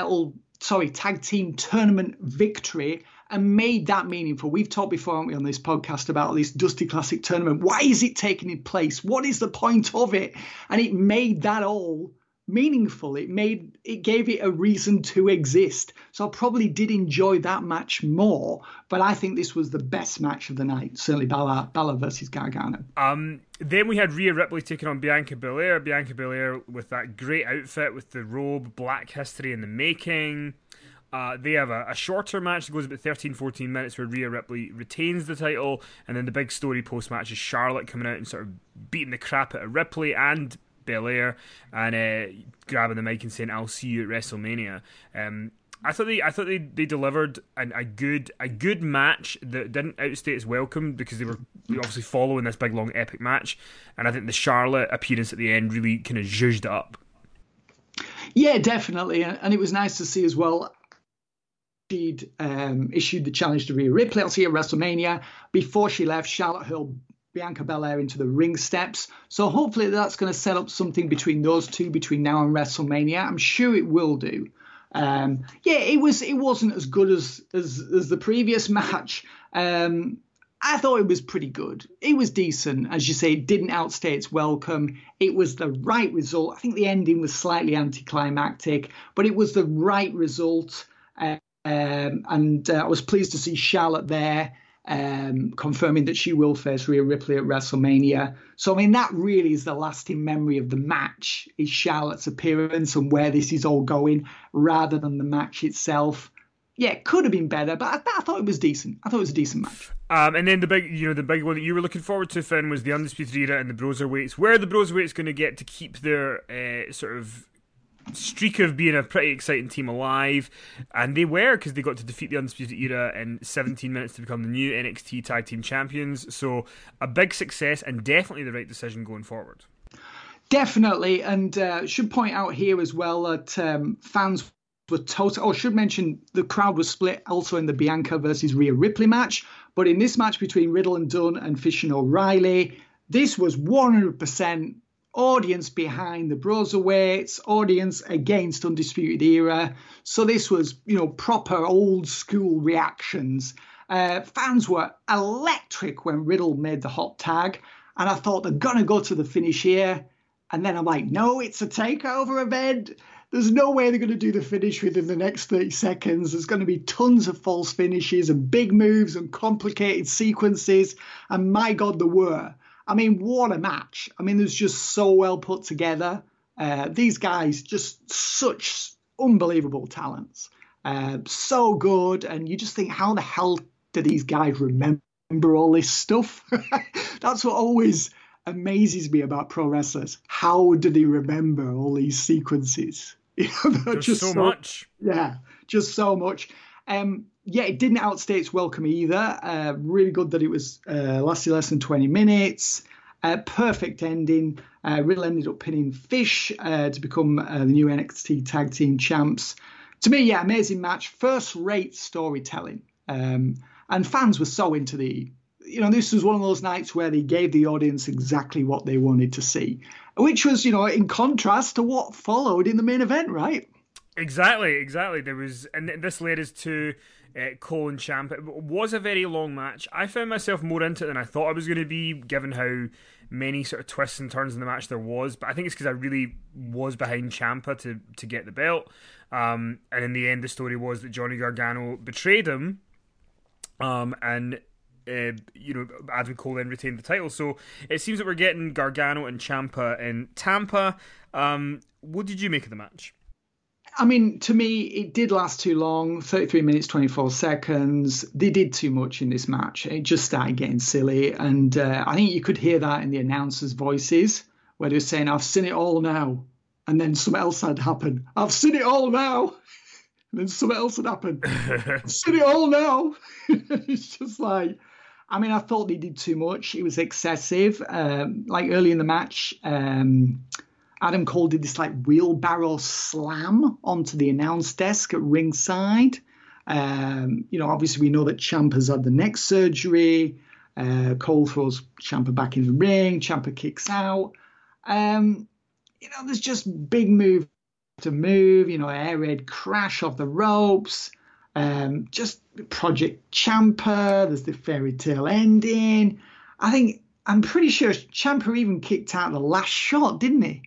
tournament victory and made that meaningful. We've talked before, haven't we, on this podcast about this Dusty Classic tournament. Why is it taking place? What is the point of it? And it made that all meaningful. It gave it a reason to exist. So I probably did enjoy that match more, but I think this was the best match of the night. Certainly Balor versus Gargano. Then we had Rhea Ripley taking on Bianca Belair. Bianca Belair with that great outfit with the robe, Black History in the making. They have a shorter match that goes about 13-14 minutes where Rhea Ripley retains the title, and then the big story post-match is Charlotte coming out and sort of beating the crap out of Ripley and Belair and grabbing the mic and saying, "I'll see you at WrestleMania." I thought they delivered a good match that didn't outstay its welcome because they were obviously following this big long epic match, and I think the Charlotte appearance at the end really kind of zhuzhed it up. Yeah, definitely, and it was nice to see as well. She'd issued the challenge to Rhea Ripley. I'll see you at WrestleMania. Before she left, Charlotte hurled Bianca Belair into the ring steps. So hopefully that's going to set up something between those two between now and WrestleMania. I'm sure it will do. It wasn't as good as the previous match. I thought it was pretty good. It was decent. As you say, it didn't outstay its welcome. It was the right result. I think the ending was slightly anticlimactic, but it was the right result. And I was pleased to see Charlotte there, confirming that she will face Rhea Ripley at WrestleMania. So, I mean, that really is the lasting memory of the match, is Charlotte's appearance and where this is all going, rather than the match itself. Yeah, it could have been better, but I thought it was decent. I thought it was a decent match. And then the big one that you were looking forward to, Finn, was the Undisputed Era and the Broserweights. Where are the Broserweights going to get to keep their sort of streak of being a pretty exciting team alive? And they were, because they got to defeat the Undisputed Era in 17 minutes to become the new NXT Tag Team Champions. So a big success and definitely the right decision going forward. Definitely, and should point out here as well that fans were total. Oh, should mention the crowd was split also in the Bianca versus Rhea Ripley match, but in this match between Riddle and Dunne and Fish and O'Reilly, this was 100% audience behind the Broserweights, audience against Undisputed Era. So this was, proper old school reactions. Fans were electric when Riddle made the hot tag, and I thought they're gonna go to the finish here. And then I'm like, no, it's a takeover event. There's no way they're going to do the finish within the next 30 seconds. There's going to be tons of false finishes and big moves and complicated sequences. And my God, there were. I mean, what a match. I mean, it was just so well put together. These guys, just such unbelievable talents. So good. And you just think, how the hell do these guys remember all this stuff? That's what always amazes me about pro wrestlers. How do they remember all these sequences? There's just so much. Yeah, just so much. Yeah, it didn't outstay its welcome either. Really good that it was lasted less than 20 minutes. Perfect ending. Riddle ended up pinning Fish to become the new NXT Tag Team Champs. To me, yeah, amazing match. First-rate storytelling. And fans were so into this was one of those nights where they gave the audience exactly what they wanted to see, which was, in contrast to what followed in the main event, right? Exactly. There was, and this led us to Cole and Ciampa. It was a very long match. I found myself more into it than I thought I was going to be, given how many sort of twists and turns in the match there was. But I think it's because I really was behind Ciampa to get the belt. And in the end, the story was that Johnny Gargano betrayed him. Adam Cole then retained the title. So it seems that we're getting Gargano and Ciampa in Tampa. What did you make of the match? I mean, to me, it did last too long, 33 minutes, 24 seconds. They did too much in this match. It just started getting silly. And I think you could hear that in the announcers' voices, where they were saying, I've seen it all now. And then something else had happened. I've seen it all now. And then something else had happened. I've seen it all now. It's just like, I mean, I thought they did too much. It was excessive. Like early in the match, Adam Cole did this like wheelbarrow slam onto the announce desk at ringside. Obviously we know that Ciampa's had the neck surgery. Cole throws Ciampa back in the ring. Ciampa kicks out. There's just big move to move. Air raid crash off the ropes. Just Project Ciampa. There's the fairy tale ending. I'm pretty sure Ciampa even kicked out the last shot, didn't he?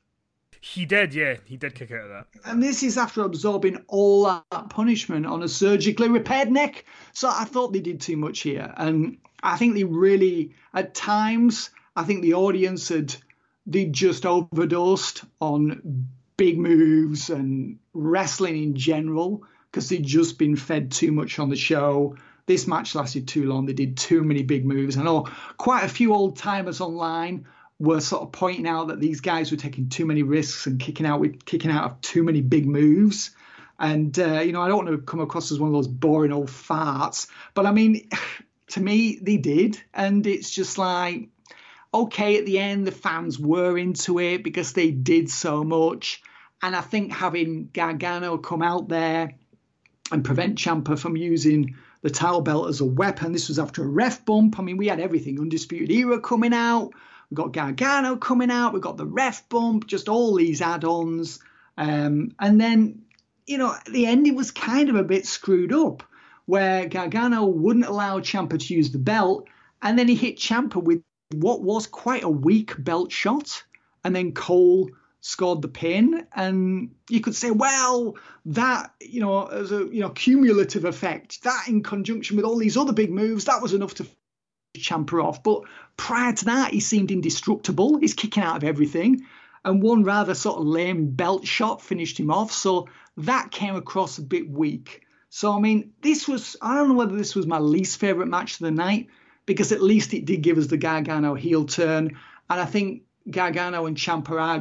He did, yeah. He did kick out of that. And this is after absorbing all that punishment on a surgically repaired neck. So I thought they did too much here. And I think they really, at times, I think the audience they just overdosed on big moves and wrestling in general, because they'd just been fed too much on the show. This match lasted too long. They did too many big moves. I know quite a few old timers online were sort of pointing out that these guys were taking too many risks and kicking out of too many big moves. And, I don't want to come across as one of those boring old farts. But, I mean, to me, they did. And it's just like, okay, at the end, the fans were into it because they did so much. And I think having Gargano come out there and prevent Ciampa from using the title belt as a weapon, this was after a ref bump. I mean, we had everything. Undisputed Era coming out. We've got Gargano coming out. We've got the ref bump, just all these add-ons. And then, at the end, it was kind of a bit screwed up, where Gargano wouldn't allow Ciampa to use the belt. And then he hit Ciampa with what was quite a weak belt shot. And then Cole scored the pin. And you could say, well, that, as a, cumulative effect, that in conjunction with all these other big moves, that was enough to Ciampa off. But prior to that, he seemed indestructible. He's kicking out of everything. And one rather sort of lame belt shot finished him off. So that came across a bit weak. So, I mean, I don't know whether this was my least favourite match of the night, because at least it did give us the Gargano heel turn. And I think Gargano and Ciampa are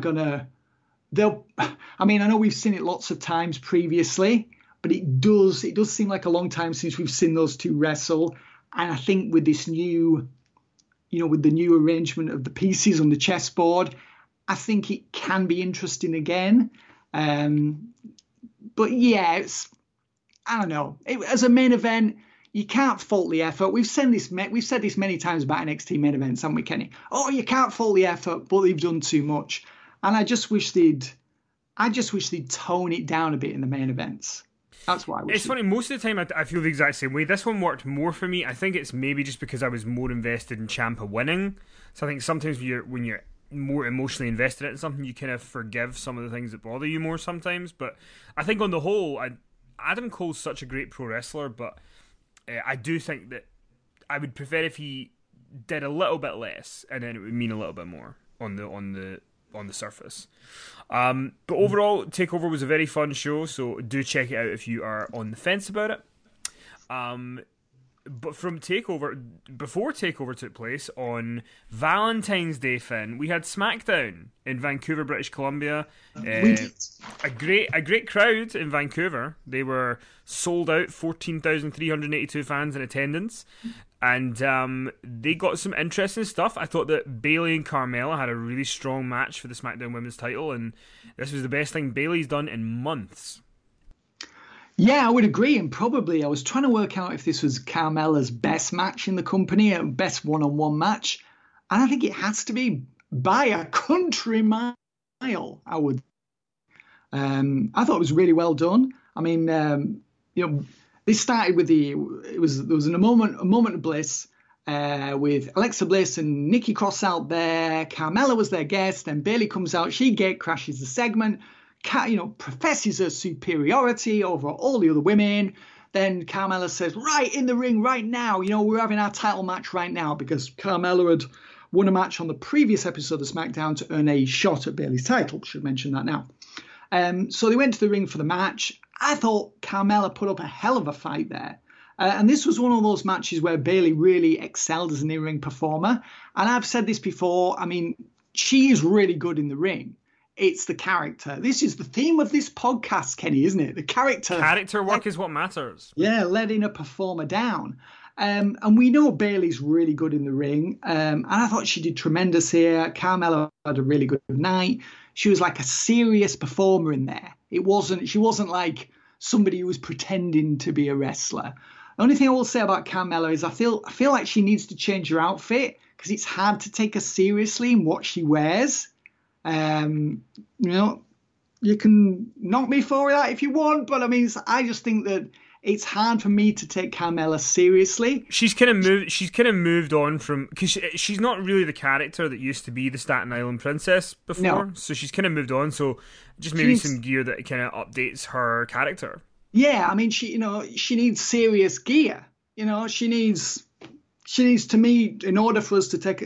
I know we've seen it lots of times previously, but it does seem like a long time since we've seen those two wrestle. And I think with this new, with the new arrangement of the pieces on the chessboard, I think it can be interesting again. But yeah, I don't know. As a main event, you can't fault the effort. We've said this many times about NXT main events, haven't we, Kenny? Oh, you can't fault the effort, but they've done too much. And I just wish they'd tone it down a bit in the main events. That's why. It's funny. Most of the time, I feel the exact same way. This one worked more for me. I think it's maybe just because I was more invested in Ciampa winning. So I think sometimes when you're more emotionally invested in something, you kind of forgive some of the things that bother you more sometimes. But I think on the whole, Adam Cole's such a great pro wrestler, but I do think that I would prefer if he did a little bit less, and then it would mean a little bit more on the surface. But overall, Takeover was a very fun show, so do check it out if you are on the fence about it. But from Takeover, before Takeover took place on Valentine's Day, Finn, we had SmackDown in Vancouver, British Columbia. A great crowd in Vancouver. They were sold out, 14,382 fans in attendance. And they got some interesting stuff. I thought that Bayley and Carmella had a really strong match for the SmackDown Women's title, and this was the best thing Bayley's done in months. Yeah, I would agree. And probably I was trying to work out if this was Carmella's best match in the company, best one-on-one match. And I think it has to be by a country mile, I would. I thought it was really well done. I mean, this started with there was a moment of bliss with Alexa Bliss and Nikki Cross out there. Carmella was their guest, and Bayley comes out. She gate crashes the segment. Professes her superiority over all the other women. Then Carmella says, right in the ring right now, we're having our title match right now, because Carmella had won a match on the previous episode of SmackDown to earn a shot at Bayley's title. Should mention that now. So they went to the ring for the match. I thought Carmella put up a hell of a fight there. And this was one of those matches where Bayley really excelled as an in-ring performer. And I've said this before, I mean, she is really good in the ring. It's the character. This is the theme of this podcast, Kenny, isn't it? The character. Character work is what matters. Yeah, letting a performer down. And we know Bayley's really good in the ring. And I thought she did tremendous here. Carmella had a really good night. She was like a serious performer in there. She wasn't like somebody who was pretending to be a wrestler. The only thing I will say about Carmella is I feel like she needs to change her outfit, because it's hard to take her seriously in what she wears. You can knock me for that if you want, but I mean, I just think that it's hard for me to take Carmella seriously. She's kind of moved on from, because she's not really the character that used to be the Staten Island Princess before. No. So she's kind of moved on. So just maybe some gear that kind of updates her character. Yeah, I mean, she needs serious gear. She needs to me, in order for us to take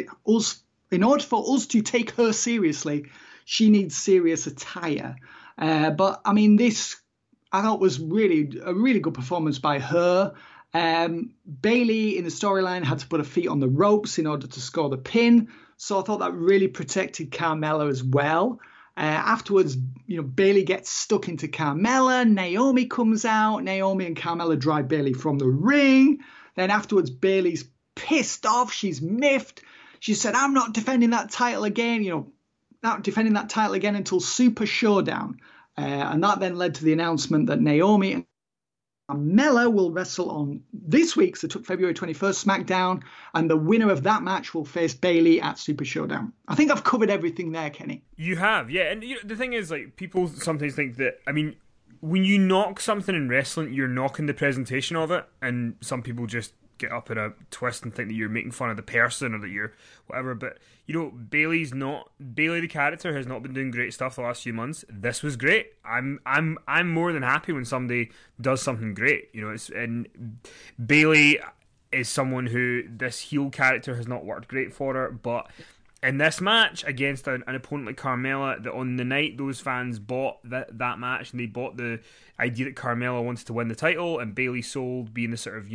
her seriously, she needs serious attire. But I mean, this I thought was really a really good performance by her. Bayley in the storyline had to put her feet on the ropes in order to score the pin, so I thought that really protected Carmella as well. Afterwards, Bayley gets stuck into Carmella. Naomi comes out. Naomi and Carmella drive Bayley from the ring. Then afterwards, Bayley's pissed off. She's miffed. She said, I'm not defending that title again, not defending that title again until Super Showdown. And that then led to the announcement that Naomi and Carmella will wrestle on this week's, February 21st SmackDown, and the winner of that match will face Bayley at Super Showdown. I think I've covered everything there, Kenny. You have, yeah. And the thing is, like, people sometimes think that, I mean, when you knock something in wrestling, you're knocking the presentation of it, and some people just get up in a twist and think that you're making fun of the person or that you're whatever. But Bayley the character has not been doing great stuff the last few months. This was great. I'm more than happy when somebody does something great. And Bayley is someone who this heel character has not worked great for her, but in this match against an opponent like Carmella, that on the night those fans bought that match, and they bought the idea that Carmella wanted to win the title, and Bayley sold being the sort of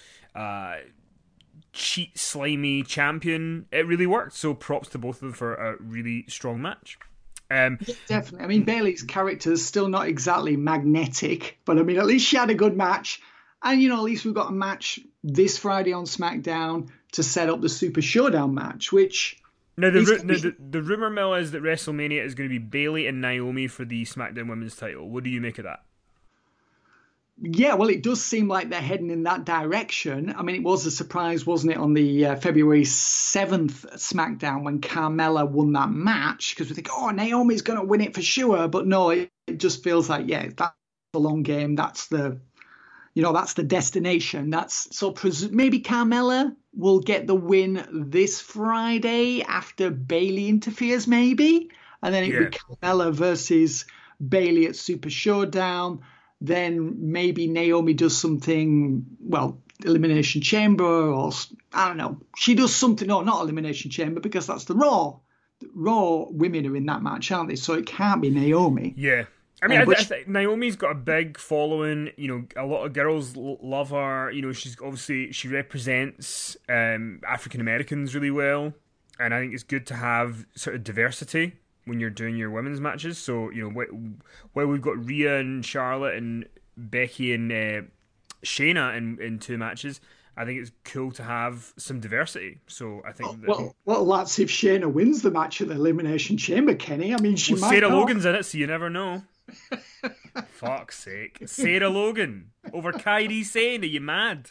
cheat slimy champion, it really worked. So props to both of them for a really strong match. Definitely. I mean, Bayley's character is still not exactly magnetic, but I mean, at least she had a good match. And, at least we've got a match this Friday on SmackDown to set up the Super Showdown match, which... Now, the rumour mill is that WrestleMania is going to be Bayley and Naomi for the SmackDown Women's title. What do you make of that? Yeah, well, it does seem like they're heading in that direction. I mean, it was a surprise, wasn't it, on the February 7th SmackDown when Carmella won that match, because we think, Naomi's going to win it for sure. But no, it just feels like, that's the long game. That's the That's the destination. Maybe Carmella will get the win this Friday after Bayley interferes, maybe, and then it'll be Carmella versus Bayley at Super Showdown. Then maybe Naomi does something, Elimination Chamber, or I don't know. She does something, no, not Elimination Chamber, because that's the Raw. The Raw women are in that match, aren't they? So it can't be Naomi. Yeah. I mean, I think Naomi's got a big following. A lot of girls love her. She represents African Americans really well, and I think it's good to have sort of diversity when you're doing your women's matches. So where we've got Rhea and Charlotte and Becky and Shayna in 2 matches, I think it's cool to have some diversity. So I think that's if Shayna wins the match at the Elimination Chamber, Kenny. I mean, she might. Sarah Logan's in it, so you never know. Fuck's sake. Sarah Logan over Kairi Sane. Are you mad?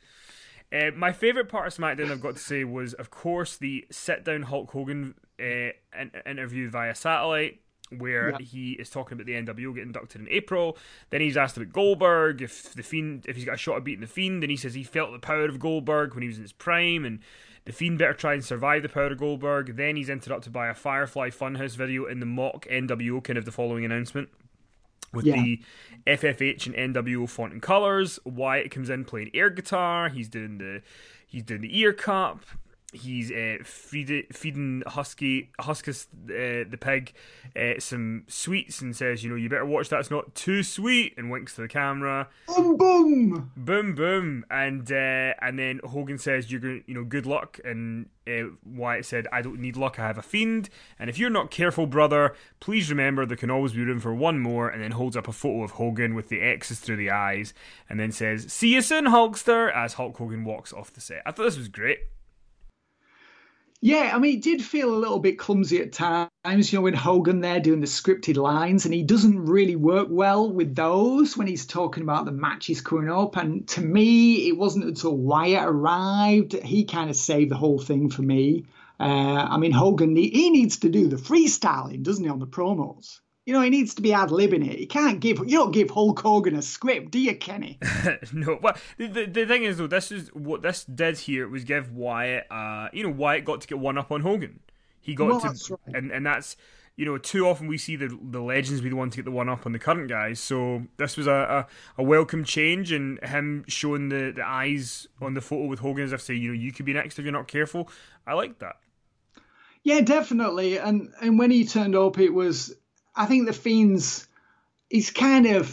My favourite part of SmackDown, I've got to say, was, of course, the sit-down Hulk Hogan interview via satellite, where he is talking about the NWO getting inducted in April. Then he's asked about Goldberg, if he's got a shot at beating the Fiend, and he says he felt the power of Goldberg when he was in his prime, and the Fiend better try and survive the power of Goldberg. Then he's interrupted by a Firefly Funhouse video in the mock NWO, kind of the following announcement, with the FFH and NWO font and colours. Wyatt comes in playing air guitar. He's doing the ear cup. He's feeding Huskus the pig some sweets, and says, you better watch that, it's not too sweet, and winks to the camera. Boom boom, boom boom, and then Hogan says, "You're going, good luck." And Wyatt said, "I don't need luck, I have a Fiend, and if you're not careful, brother, please remember there can always be room for one more." And then holds up a photo of Hogan with the X's through the eyes, and then says, "See you soon, Hulkster," as Hulk Hogan walks off the set. I thought this was great. Yeah, I mean, it did feel a little bit clumsy at times, with Hogan there doing the scripted lines, and he doesn't really work well with those when he's talking about the matches coming up. And to me, it wasn't until Wyatt arrived, he kind of saved the whole thing for me. I mean, Hogan, he needs to do the freestyling, doesn't he, on the promos? He needs to be ad-libbing it. You don't give Hulk Hogan a script, do you, Kenny? No. Well, the thing is, though, what this did here was give Wyatt, Wyatt got to get one up on Hogan. He got to, that's right. And that's, too often we see the legends be the one to get the one up on the current guys. So this was a welcome change, and him showing the eyes on the photo with Hogan as if to say, you could be next if you're not careful. I like that. Yeah, definitely. And when he turned up, it was, I think the Fiend's, he's not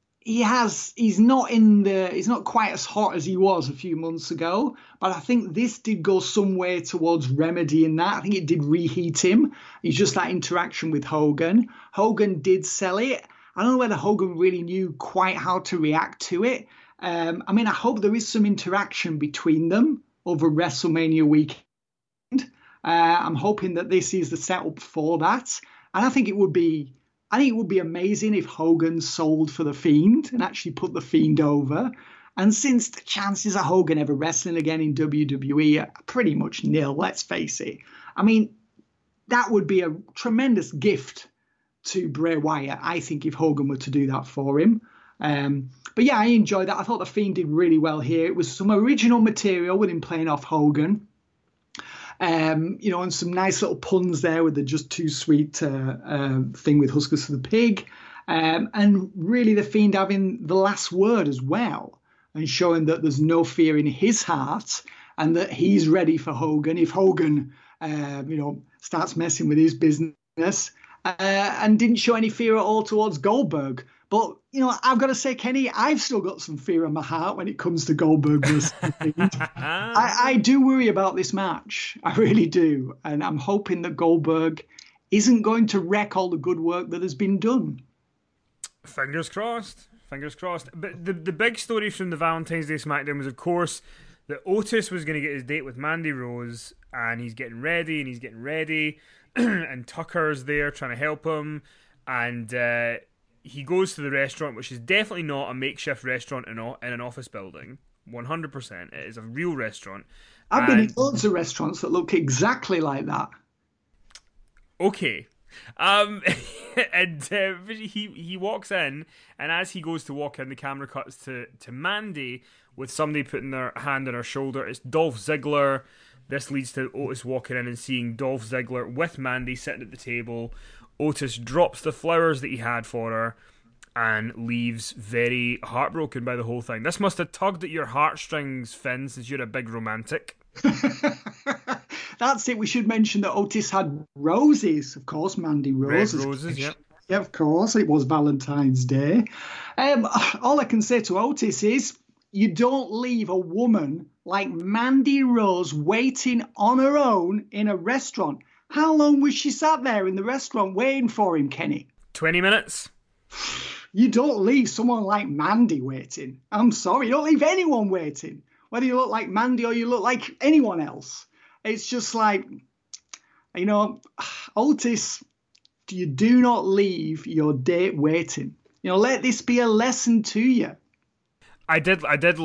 quite as hot as he was a few months ago, but I think this did go some way towards remedying that. I think it did reheat him. It's just that interaction with Hogan. Hogan did sell it. I don't know whether Hogan really knew quite how to react to it. I hope there is some interaction between them over WrestleMania weekend. I'm hoping that this is the setup for that. And I think it would be amazing if Hogan sold for the Fiend and actually put the Fiend over. And since the chances of Hogan ever wrestling again in WWE are pretty much nil, let's face it. I mean, that would be a tremendous gift to Bray Wyatt, I think, if Hogan were to do that for him. But yeah, I enjoyed that. I thought the Fiend did really well here. It was some original material with him playing off Hogan. And some nice little puns there with the just too sweet thing with Huskus the pig. And really the Fiend having the last word as well, and showing that there's no fear in his heart and that he's ready for Hogan if Hogan, starts messing with his business, and didn't show any fear at all towards Goldberg. But, I've got to say, Kenny, I've still got some fear in my heart when it comes to Goldberg versus the Fiend. I do worry about this match. I really do. And I'm hoping that Goldberg isn't going to wreck all the good work that has been done. Fingers crossed. Fingers crossed. But the big story from the Valentine's Day SmackDown was, of course, that Otis was going to get his date with Mandy Rose, and he's getting ready, and Tucker's there trying to help him, and he goes to the restaurant, which is definitely not a makeshift restaurant in an office building. 100%. It is a real restaurant. I've been in loads of restaurants that look exactly like that. Okay. Um, and he walks in, and as he goes to walk in, the camera cuts to Mandy with somebody putting their hand on her shoulder. It's Dolph Ziggler. This leads to Otis walking in and seeing Dolph Ziggler with Mandy sitting at the table. Otis drops the flowers that he had for her and leaves very heartbroken by the whole thing. This must have tugged at your heartstrings, Finn, since you're a big romantic. That's it. We should mention that Otis had roses, of course, Mandy Rose. Red roses, yeah. Yeah, of course. It was Valentine's Day. All I can say to Otis is you don't leave a woman like Mandy Rose waiting on her own in a restaurant. How long was she sat there in the restaurant waiting for him, Kenny? 20 minutes. You don't leave someone like Mandy waiting. I'm sorry, you don't leave anyone waiting. Whether you look like Mandy or you look like anyone else. It's just like, you know, Otis, you do not leave your date waiting. You know, let this be a lesson to you. I did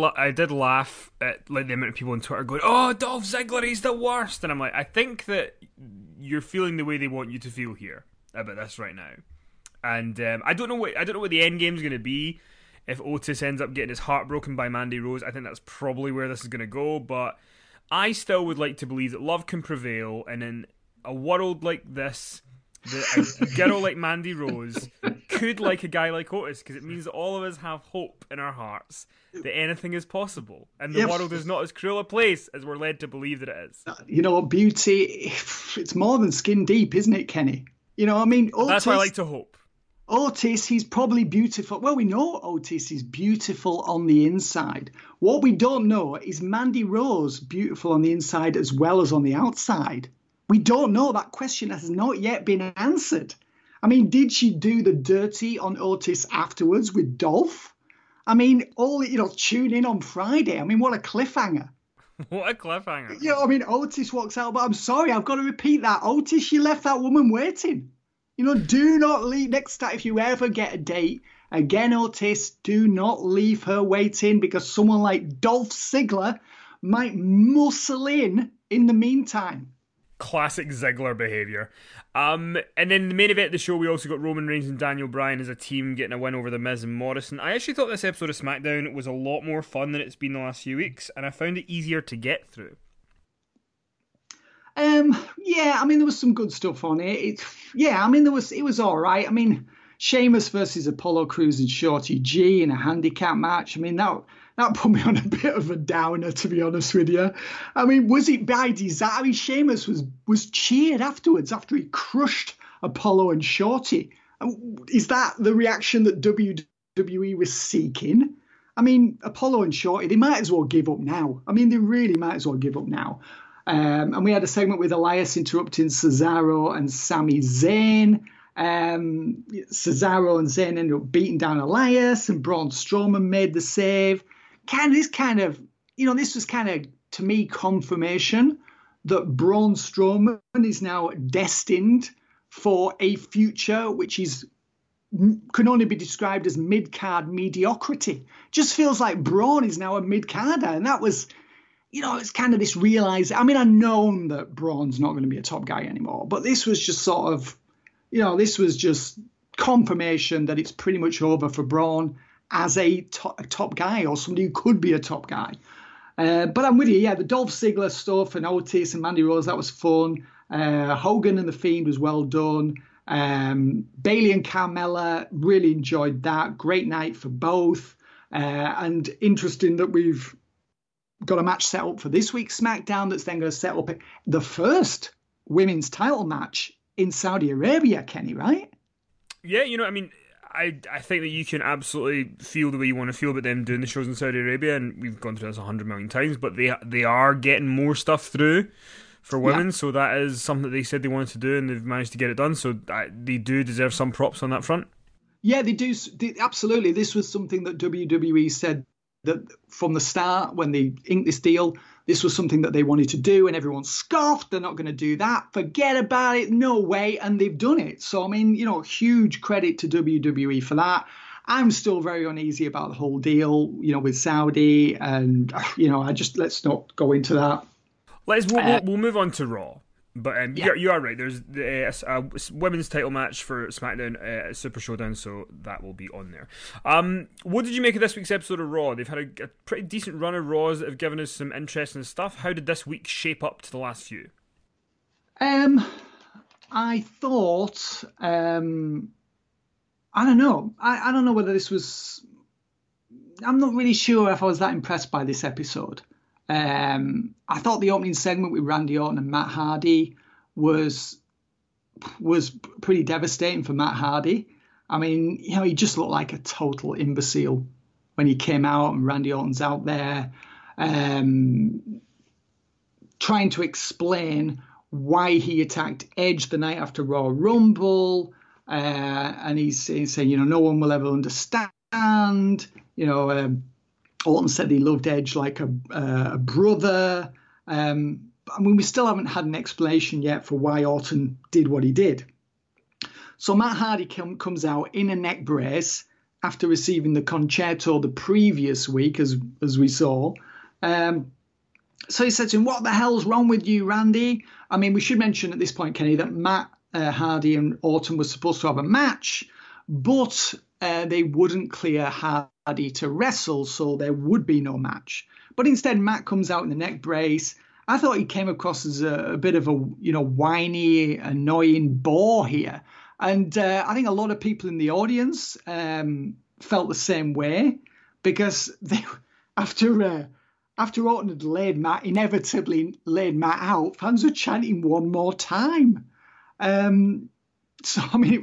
laugh at like the amount of people on Twitter going, "Oh, Dolph Ziggler, he's the worst," and I'm like, I think that you're feeling the way they want you to feel here about this right now, and I don't know what the end game's going to be. If Otis ends up getting his heart broken by Mandy Rose, I think that's probably where this is going to go. But I still would like to believe that love can prevail, and in a world like this, that a girl like Mandy Rose could like a guy like Otis, because it means that all of us have hope in our hearts that anything is possible, and the world is not as cruel a place as we're led to believe that it is. You know, beauty, it's more than skin deep, isn't it, Kenny? You know, I mean, Otis, that's why I like to hope. Otis, he's probably beautiful. Well, we know Otis is beautiful on the inside. What we don't know is Mandy Rose beautiful on the inside as well as on the outside. We don't know. That question has not yet been answered. I mean, did she do the dirty on Otis afterwards with Dolph? I mean, tune in on Friday. I mean, what a cliffhanger. What a cliffhanger. You know, I mean, Otis walks out, but I'm sorry, I've got to repeat that. Otis, you left that woman waiting. You know, do not leave. Next time, if you ever get a date, again, Otis, do not leave her waiting, because someone like Dolph Ziggler might muscle in the meantime. Classic Ziggler behaviour. And then the main event of the show, we also got Roman Reigns and Daniel Bryan as a team getting a win over The Miz and Morrison. I actually thought this episode of SmackDown was a lot more fun than it's been the last few weeks, and I found it easier to get through. Yeah, I mean, there was some good stuff on it. It was all right. I mean, Sheamus versus Apollo Crews and Shorty G in a handicap match. I mean, that put me on a bit of a downer, to be honest with you. I mean, was it by design? I mean, Sheamus was cheered afterwards after he crushed Apollo and Shorty. Is that the reaction that WWE was seeking? I mean, Apollo and Shorty, they might as well give up now. I mean, they really might as well give up now. And we had a segment with Elias interrupting Cesaro and Sami Zayn. Cesaro and Zayn ended up beating down Elias, and Braun Strowman made the save. This was kind of, to me, confirmation that Braun Strowman is now destined for a future which can only be described as mid-card mediocrity. Just feels like Braun is now a mid-carder, and that was... You know, it's kind of this realization. I mean, I've known that Braun's not going to be a top guy anymore, but this was just sort of, this was just confirmation that it's pretty much over for Braun as a top guy, or somebody who could be a top guy. But I'm with you, yeah, the Dolph Ziggler stuff and Otis and Mandy Rose, that was fun. Hogan and The Fiend was well done. Bayley and Carmella, really enjoyed that. Great night for both. And interesting that we've got a match set up for this week's SmackDown that's then going to set up the first women's title match in Saudi Arabia, Kenny, right? Yeah, I mean, I think that you can absolutely feel the way you want to feel about them doing the shows in Saudi Arabia, and we've gone through this 100 million times, but they are getting more stuff through for women, so that is something that they said they wanted to do, and they've managed to get it done, so they do deserve some props on that front. Yeah, they do. Absolutely. This was something that WWE said that from the start, when they inked this deal, this was something that they wanted to do, and everyone scoffed. They're not going to do that. Forget about it. No way. And they've done it. So, I mean, huge credit to WWE for that. I'm still very uneasy about the whole deal, with Saudi, and, let's not go into that. We'll move on to Raw. But Yeah. you are right. There's a women's title match for SmackDown Super Showdown, so that will be on there. What did you make of this week's episode of Raw? They've had a pretty decent run of Raws that have given us some interesting stuff. How did this week shape up to the last few? I thought, I don't know. I don't know whether this was. I'm not really sure if I was that impressed by this episode. I thought the opening segment with Randy Orton and Matt Hardy was pretty devastating for Matt Hardy. I mean, he just looked like a total imbecile when he came out, and Randy Orton's out there trying to explain why he attacked Edge the night after Royal Rumble, and he's saying, no one will ever understand. Orton said he loved Edge like a brother. We still haven't had an explanation yet for why Orton did what he did. So Matt Hardy comes out in a neck brace after receiving the concerto the previous week, as we saw. So he said to him, "What the hell's wrong with you, Randy?" I mean, we should mention at this point, Kenny, that Matt Hardy and Orton were supposed to have a match, but they wouldn't clear Hardy to wrestle, so there would be no match. But instead, Matt comes out in the neck brace. I thought he came across as a bit of a whiny, annoying bore here. And I think a lot of people in the audience felt the same way, because after Orton had inevitably laid Matt out, fans were chanting one more time. So, I mean,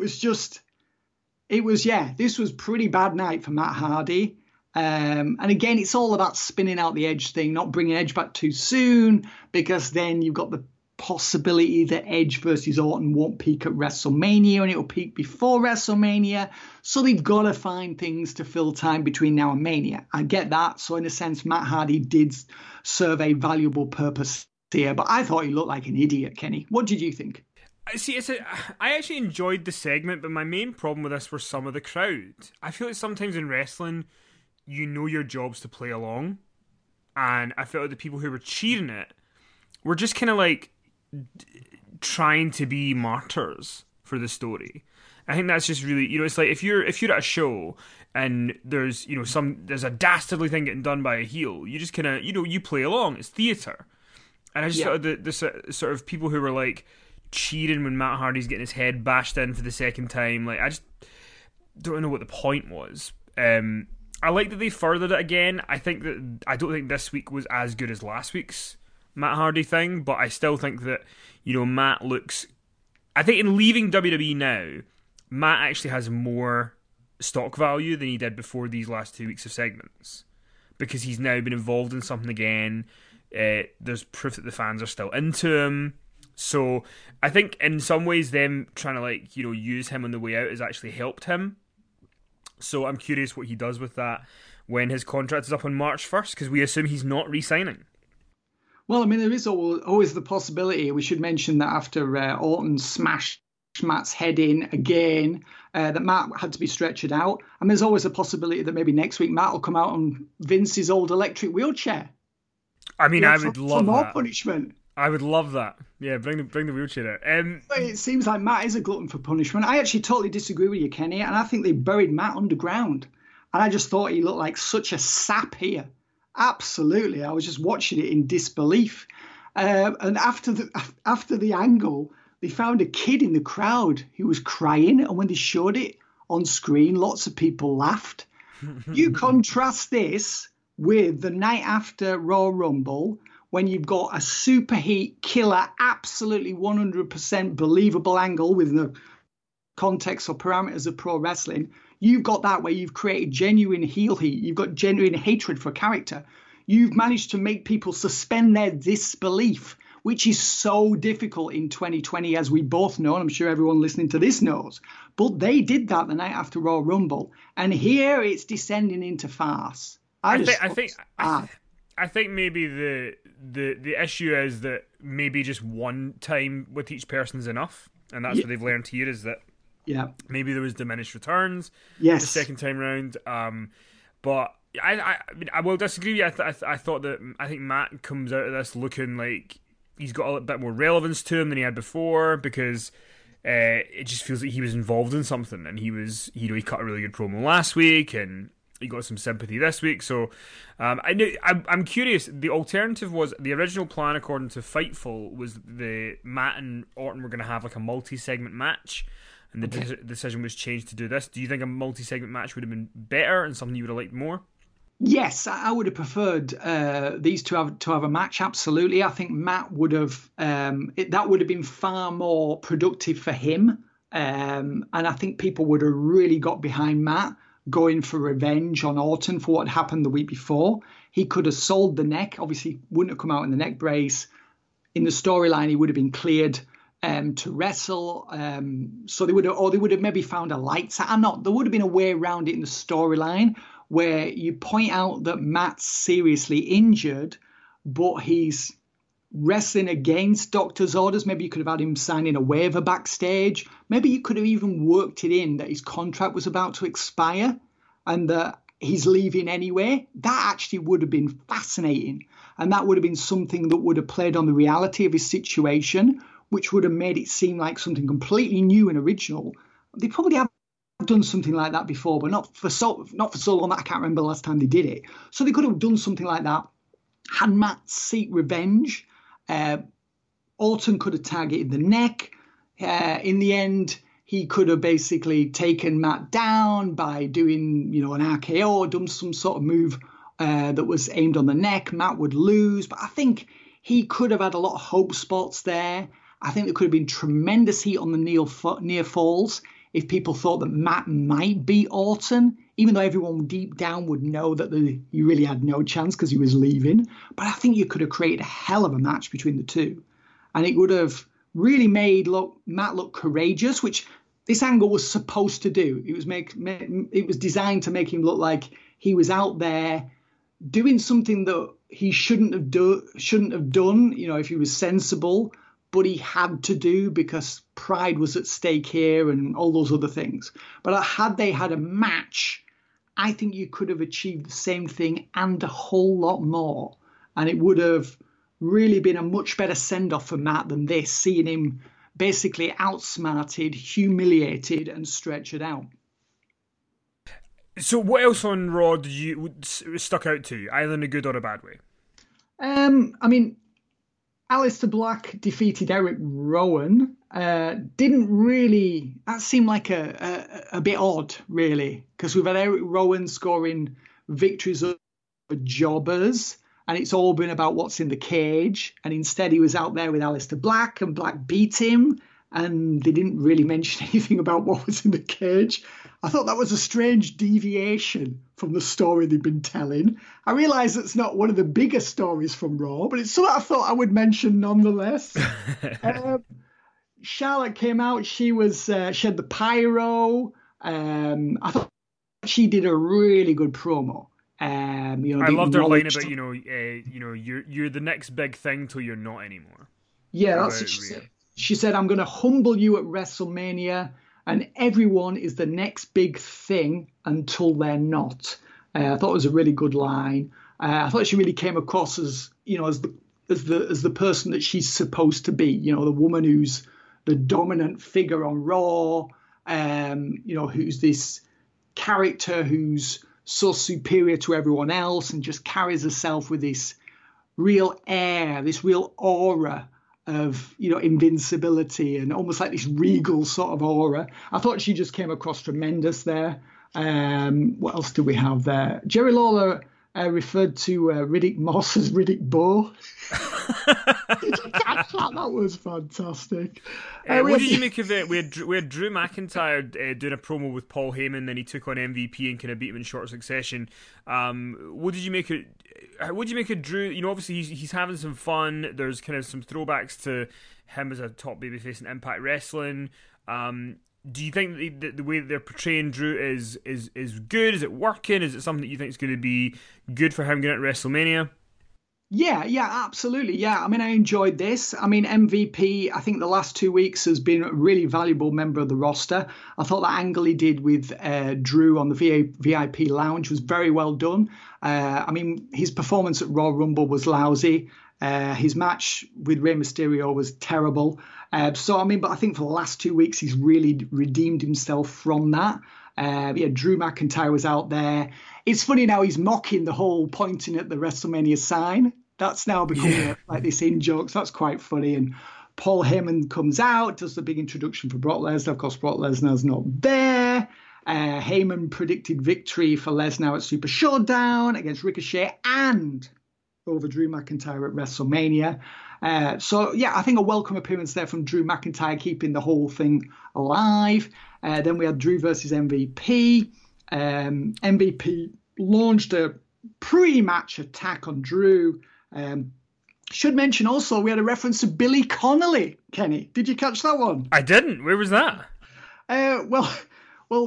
this was pretty bad night for Matt Hardy. And again, it's all about spinning out the Edge thing, not bringing Edge back too soon, because then you've got the possibility that Edge versus Orton won't peak at WrestleMania, and it'll peak before WrestleMania. So they've got to find things to fill time between now and Mania. I get that. So in a sense, Matt Hardy did serve a valuable purpose here, but I thought he looked like an idiot, Kenny. What did you think? See, I actually enjoyed the segment, but my main problem with this were some of the crowd. I feel like sometimes in wrestling, your job's to play along, and I felt like the people who were cheering it were just kind of like trying to be martyrs for the story. I think that's just really, it's like if you're at a show and there's there's a dastardly thing getting done by a heel, you just kind of you play along. It's theater, and I just thought the sort of people who were like cheering when Matt Hardy's getting his head bashed in for the second time, like I just don't know what the point was. I like that they furthered it again. I don't think this week was as good as last week's Matt Hardy thing, but I still think that Matt looks. I think in leaving WWE now, Matt actually has more stock value than he did before these last 2 weeks of segments, because he's now been involved in something again. There's proof that the fans are still into him. So I think in some ways them trying to use him on the way out has actually helped him. So I'm curious what he does with that when his contract is up on March 1st, because we assume he's not re-signing. Well, I mean, there is always the possibility. We should mention that after Orton smashed Matt's head in again, that Matt had to be stretchered out. And there's always a possibility that maybe next week Matt will come out on Vince's old electric wheelchair. I mean, I would love more that. Punishment. I would love that. Yeah, bring the wheelchair out. It seems like Matt is a glutton for punishment. I actually totally disagree with you, Kenny, and I think they buried Matt underground. And I just thought he looked like such a sap here. Absolutely. I was just watching it in disbelief. And after the angle, they found a kid in the crowd who was crying. And when they showed it on screen, lots of people laughed. You contrast this with the night after Royal Rumble, when you've got a super heat killer, absolutely 100% believable angle with no context or parameters of pro wrestling. You've got that where you've created genuine heel heat. You've got genuine hatred for character. You've managed to make people suspend their disbelief, which is so difficult in 2020, as we both know, and I'm sure everyone listening to this knows. But they did that the night after Royal Rumble, and here it's descending into farce. I think maybe the issue is that maybe just one time with each person is enough, and that's what they've learned here, is that maybe there was diminished returns the second time round. But I will disagree with you. I think Matt comes out of this looking like he's got a bit more relevance to him than he had before because it just feels like he was involved in something, and he cut a really good promo last week, and he got some sympathy this week. So I'm curious. The alternative was the original plan, according to Fightful, was the Matt and Orton were going to have like a multi-segment match, and the decision was changed to do this. Do you think a multi-segment match would have been better and something you would have liked more? Yes, I would have preferred these to have a match. Absolutely, I think Matt would have that would have been far more productive for him, and I think people would have really got behind Matt going for revenge on Orton for what happened the week before. He could have sold the neck. Obviously, wouldn't have come out in the neck brace. In the storyline, he would have been cleared to wrestle. So they would have maybe found a lights out. There would have been a way around it in the storyline, where you point out that Matt's seriously injured, but he's wrestling against doctor's orders. Maybe you could have had him signing a waiver backstage. Maybe you could have even worked it in that his contract was about to expire and that he's leaving anyway. That actually would have been fascinating. And that would have been something that would have played on the reality of his situation, which would have made it seem like something completely new and original. They probably have done something like that before, but not for so long that I can't remember the last time they did it. So they could have done something like that. Had Matt seek revenge. Orton could have targeted the neck. In the end, he could have basically taken Matt down by doing, an RKO or done some sort of move that was aimed on the neck. Matt would lose, but I think he could have had a lot of hope spots there. I think there could have been tremendous heat on the near falls if people thought that Matt might beat Orton, even though everyone deep down would know that he really had no chance because he was leaving. But I think you could have created a hell of a match between the two. And it would have really made Matt look courageous, which this angle was supposed to do. It was designed to make him look like he was out there doing something that he shouldn't have done, if he was sensible, but he had to do because pride was at stake here and all those other things. But had they had a match, I think you could have achieved the same thing and a whole lot more. And it would have really been a much better send-off for Matt than this, seeing him basically outsmarted, humiliated, and stretched out. So what else on Raw stuck out to you, either in a good or a bad way? Aleister Black defeated Eric Rowan. Didn't really. That seemed like a bit odd, really, because we've had Eric Rowan scoring victories over jobbers, and it's all been about what's in the cage. And instead, he was out there with Aleister Black, and Black beat him, and they didn't really mention anything about what was in the cage. I thought that was a strange deviation from the story they've been telling. I realise it's not one of the biggest stories from Raw, but it's something I thought I would mention nonetheless. Charlotte came out. She had the pyro. I thought she did a really good promo. I loved her line about you're the next big thing till you're not anymore. Yeah, that's what she said. She said, "I'm going to humble you at WrestleMania, and everyone is the next big thing until they're not." I thought it was a really good line. I thought she really came across as the person that she's supposed to be. The woman who's the dominant figure on Raw. Who's this character who's so superior to everyone else and just carries herself with this real air, this real aura of invincibility and almost like this regal sort of aura. I thought she just came across tremendous there. What else do we have there? Jerry Lawler referred to Riddick Moss as Riddick Bowe. Did you catch that? That was fantastic. What did you make of it? We had Drew McIntyre doing a promo with Paul Heyman, then he took on MVP and kind of beat him in short succession. What did you make of? What did you make of Drew? Obviously he's having some fun. There's kind of some throwbacks to him as a top babyface in Impact Wrestling. Do you think the way they're portraying Drew is good? Is it working? Is it something that you think is going to be good for him getting at WrestleMania? Yeah, absolutely. Yeah, I enjoyed this. MVP, I think the last 2 weeks has been a really valuable member of the roster. I thought that angle he did with Drew on the VIP lounge was very well done. His performance at Royal Rumble was lousy. His match with Rey Mysterio was terrible. But I think for the last 2 weeks, he's really redeemed himself from that. Drew McIntyre was out there. It's funny now, he's mocking the whole pointing at the WrestleMania sign. That's now becoming like this in-joke. So that's quite funny. And Paul Heyman comes out, does the big introduction for Brock Lesnar. Of course, Brock Lesnar's not there. Heyman predicted victory for Lesnar at Super Showdown against Ricochet and over Drew McIntyre at WrestleMania. I think a welcome appearance there from Drew McIntyre, keeping the whole thing alive. Then we had Drew versus MVP. MVP launched a pre-match attack on Drew. Should mention also we had a reference to Billy Connolly. Kenny, did you catch that one? I didn't. Where was that? Well,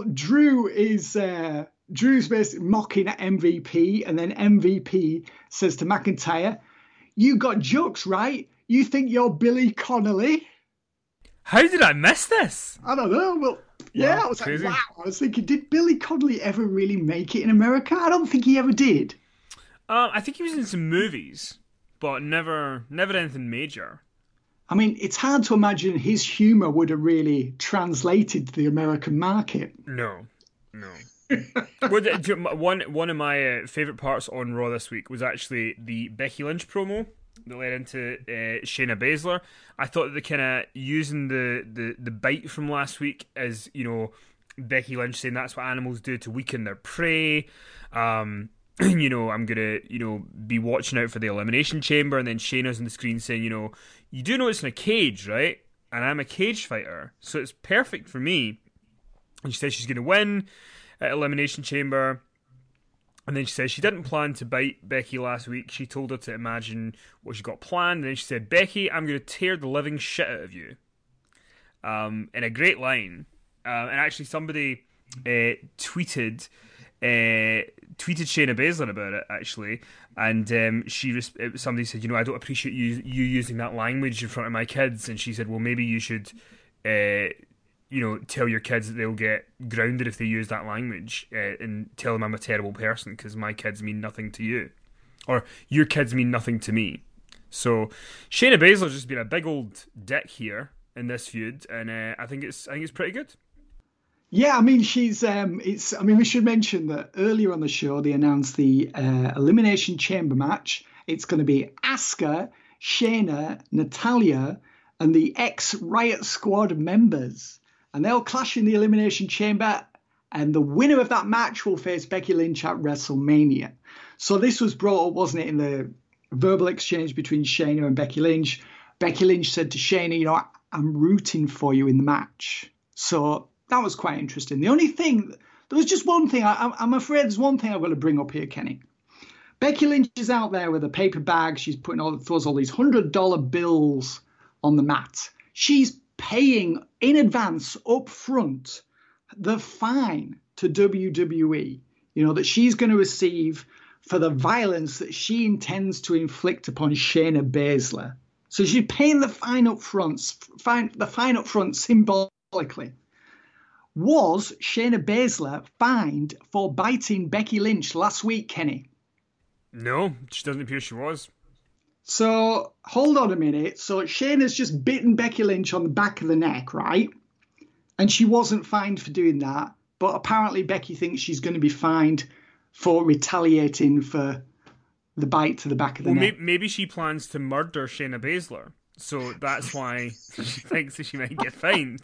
Drew's basically mocking at MVP, and then MVP says to McIntyre, "You got jokes, right? You think you're Billy Connolly?" How did I miss this? I don't know. Well, yeah, I was crazy. Like, wow. I was thinking, did Billy Connolly ever really make it in America? I don't think he ever did. I think he was in some movies, but never anything major. I mean, it's hard to imagine his humour would have really translated to the American market. No. One of my favourite parts on Raw this week was actually the Becky Lynch promo that led into Shayna Baszler. I thought that the kind of using the bite from last week as, Becky Lynch saying that's what animals do to weaken their prey. I'm gonna be watching out for the Elimination Chamber, and then Shayna's on the screen saying, you do know it's in a cage, right? And I'm a cage fighter, so it's perfect for me. And she says she's gonna win at Elimination Chamber. And then she says she didn't plan to bite Becky last week. She told her to imagine what she got planned. And then she said, "Becky, I'm going to tear the living shit out of you." In a great line. And actually somebody tweeted Shayna Baszler about it, actually. And somebody said, I don't appreciate you using that language in front of my kids. And she said, well, maybe you should... tell your kids that they'll get grounded if they use that language, and tell them I'm a terrible person because my kids mean nothing to you, or your kids mean nothing to me. So Shayna Baszler's just been a big old dick here in this feud, and I think it's pretty good. Yeah, I mean we should mention that earlier on the show they announced the Elimination Chamber match. It's going to be Asuka, Shayna, Natalya, and the ex-Riot Squad members. And they'll clash in the Elimination Chamber, and the winner of that match will face Becky Lynch at WrestleMania. So this was brought up, wasn't it, in the verbal exchange between Shayna and Becky Lynch. Becky Lynch said to Shayna, I'm rooting for you in the match. So that was quite interesting. The only thing, there was just one thing, I'm afraid there's one thing I've got to bring up here, Kenny. Becky Lynch is out there with a paper bag. She's throws all these $100 bills on the mat. She's paying in advance up front the fine to WWE, that she's going to receive for the violence that she intends to inflict upon Shayna Baszler. So she's paying the fine up front, symbolically. Was Shayna Baszler fined for biting Becky Lynch last week, Kenny? No, she doesn't appear she was. So, hold on a minute. So, Shayna's just bitten Becky Lynch on the back of the neck, right? And she wasn't fined for doing that. But apparently Becky thinks she's going to be fined for retaliating for the bite to the back of the neck. Maybe she plans to murder Shayna Baszler. So, that's why she thinks that she might get fined.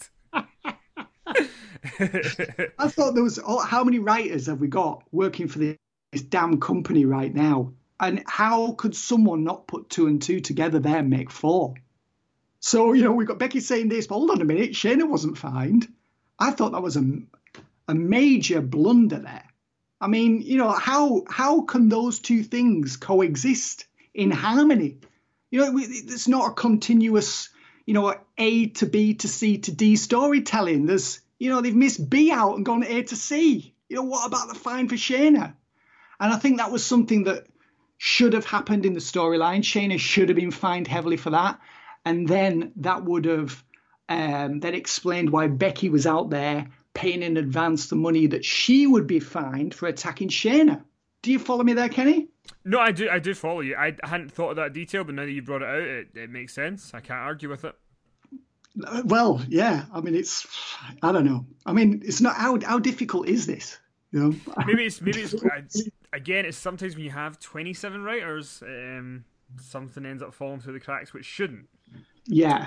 I thought there was... how many writers have we got working for this damn company right now? And how could someone not put 2 and 2 together there and make 4? So, we've got Becky saying this, but hold on a minute, Shayna wasn't fined. I thought that was a major blunder there. I mean, how can those two things coexist in harmony? It's not a continuous, A to B to C to D storytelling. There's, they've missed B out and gone A to C. What about the fine for Shayna? And I think that was something that should have happened in the storyline. Shayna should have been fined heavily for that. And then that would have then explained why Becky was out there paying in advance the money that she would be fined for attacking Shayna. Do you follow me there, Kenny? No, I do follow you. I hadn't thought of that detail, but now that you brought it out, it makes sense. I can't argue with it. Well, yeah. I mean, I don't know. I mean, it's not how difficult is this? You know, maybe it's again. It's sometimes when you have 27 writers, something ends up falling through the cracks, which shouldn't. Yeah.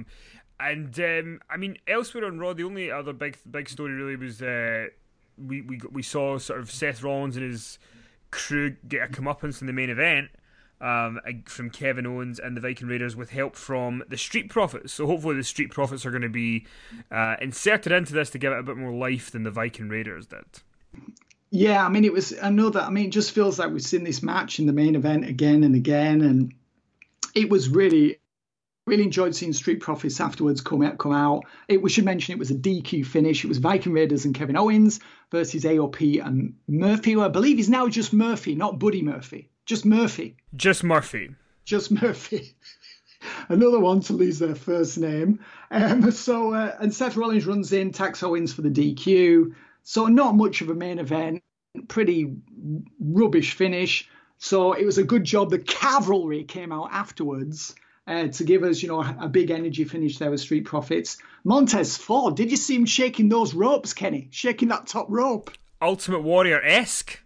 I mean, elsewhere on Raw, the only other big story really was we saw sort of Seth Rollins and his crew get a comeuppance in the main event from Kevin Owens and the Viking Raiders with help from the Street Profits. So hopefully the Street Profits are going to be inserted into this to give it a bit more life than the Viking Raiders did. Yeah, I mean, it just feels like we've seen this match in the main event again and again, and it was really enjoyed seeing Street Profits afterwards come out. We should mention it was a DQ finish. It was Viking Raiders and Kevin Owens versus AOP and Murphy, who I believe is now just Murphy, not Buddy Murphy. Just Murphy. Just Murphy. Just Murphy. Another one to lose their first name. And Seth Rollins runs in, attacks Owens for the DQ. So not much of a main event. Pretty rubbish finish. So it was a good job the Cavalry came out afterwards to give us, a big energy finish there with Street Profits. Montez Ford, did you see him shaking those ropes, Kenny? Shaking that top rope? Ultimate Warrior-esque.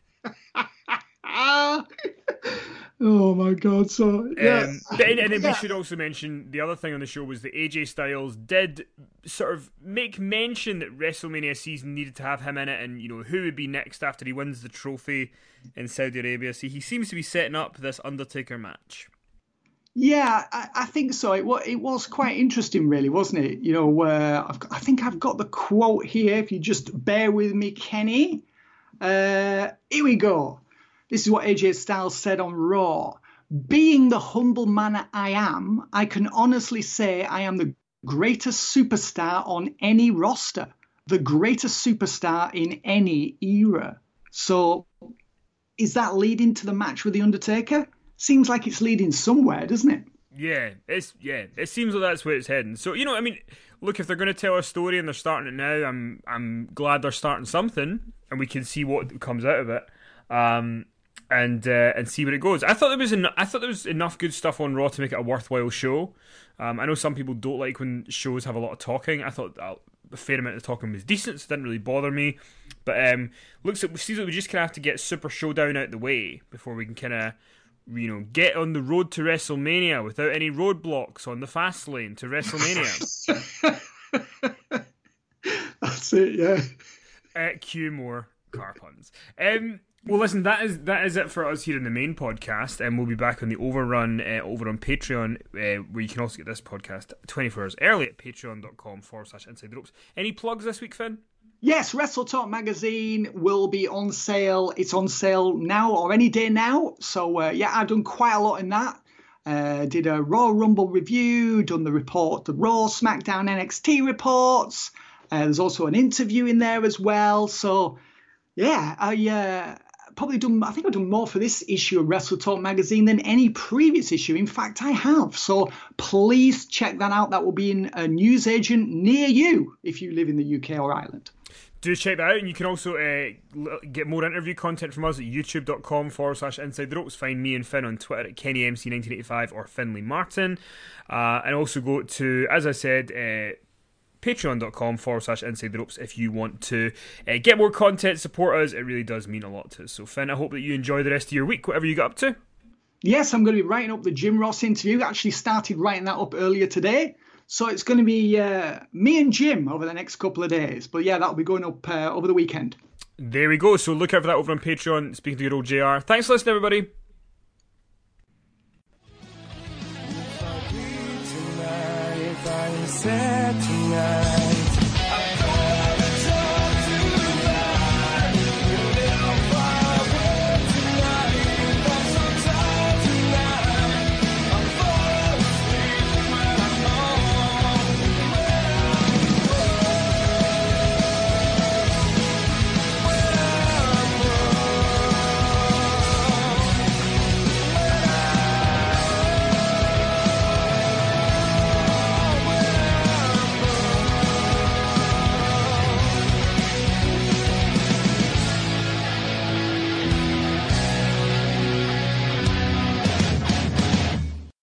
Oh my God! So yeah, and then we should also mention the other thing on the show was that AJ Styles did sort of make mention that WrestleMania season needed to have him in it, and who would be next after he wins the trophy in Saudi Arabia. So he seems to be setting up this Undertaker match. Yeah, I think so. It was quite interesting, really, wasn't it? I think I've got the quote here. If you just bear with me, Kenny. Here we go. This is what AJ Styles said on Raw. Being the humble man I am, I can honestly say I am the greatest superstar on any roster. The greatest superstar in any era. So is that leading to the match with The Undertaker? Seems like it's leading somewhere, doesn't it? Yeah, it seems like that's where it's heading. So, I mean, look, if they're going to tell a story and they're starting it now, I'm glad they're starting something and we can see what comes out of it. And see where it goes. I thought there was enough good stuff on Raw to make it a worthwhile show. I know some people don't like when shows have a lot of talking. I thought a fair amount of talking was decent, so it didn't really bother me. But seems like we just kind of have to get Super Showdown out the way before we can kind of get on the road to WrestleMania without any roadblocks on the fast lane to WrestleMania. That's it, yeah. Cue more car puns. Well, listen, that is it for us here in the main podcast, and we'll be back on the Overrun over on Patreon, where you can also get this podcast 24 hours early at patreon.com/Inside the Ropes. Any plugs this week, Finn? Yes, Wrestle Talk magazine will be on sale. It's on sale now or any day now. So, I've done quite a lot in that. Did a Raw Rumble review, done the report, the Raw, SmackDown, NXT reports. There's also an interview in there as well. So, I think I've done more for this issue of Wrestle Talk magazine than any previous issue. In fact, I have. So please check that out. That will be in a newsagent near you if you live in the UK or Ireland. Do check that out, and you can also get more interview content from us at youtube.com/Inside the Ropes. Find me and Finn on Twitter at KennyMC1985 or Finley Martin. And also go to, as I said, patreon.com/Inside the Ropes if you want to get more content, support us. It really does mean a lot to us. So Finn, I hope that you enjoy the rest of your week, whatever you got up to. Yes, I'm going to be writing up the Jim Ross interview. I actually started writing that up earlier today. So it's going to be me and Jim over the next couple of days. But that'll be going up over the weekend. There we go. So look out for that over on Patreon. Speaking to your old JR. Thanks for listening, everybody. Sad tonight.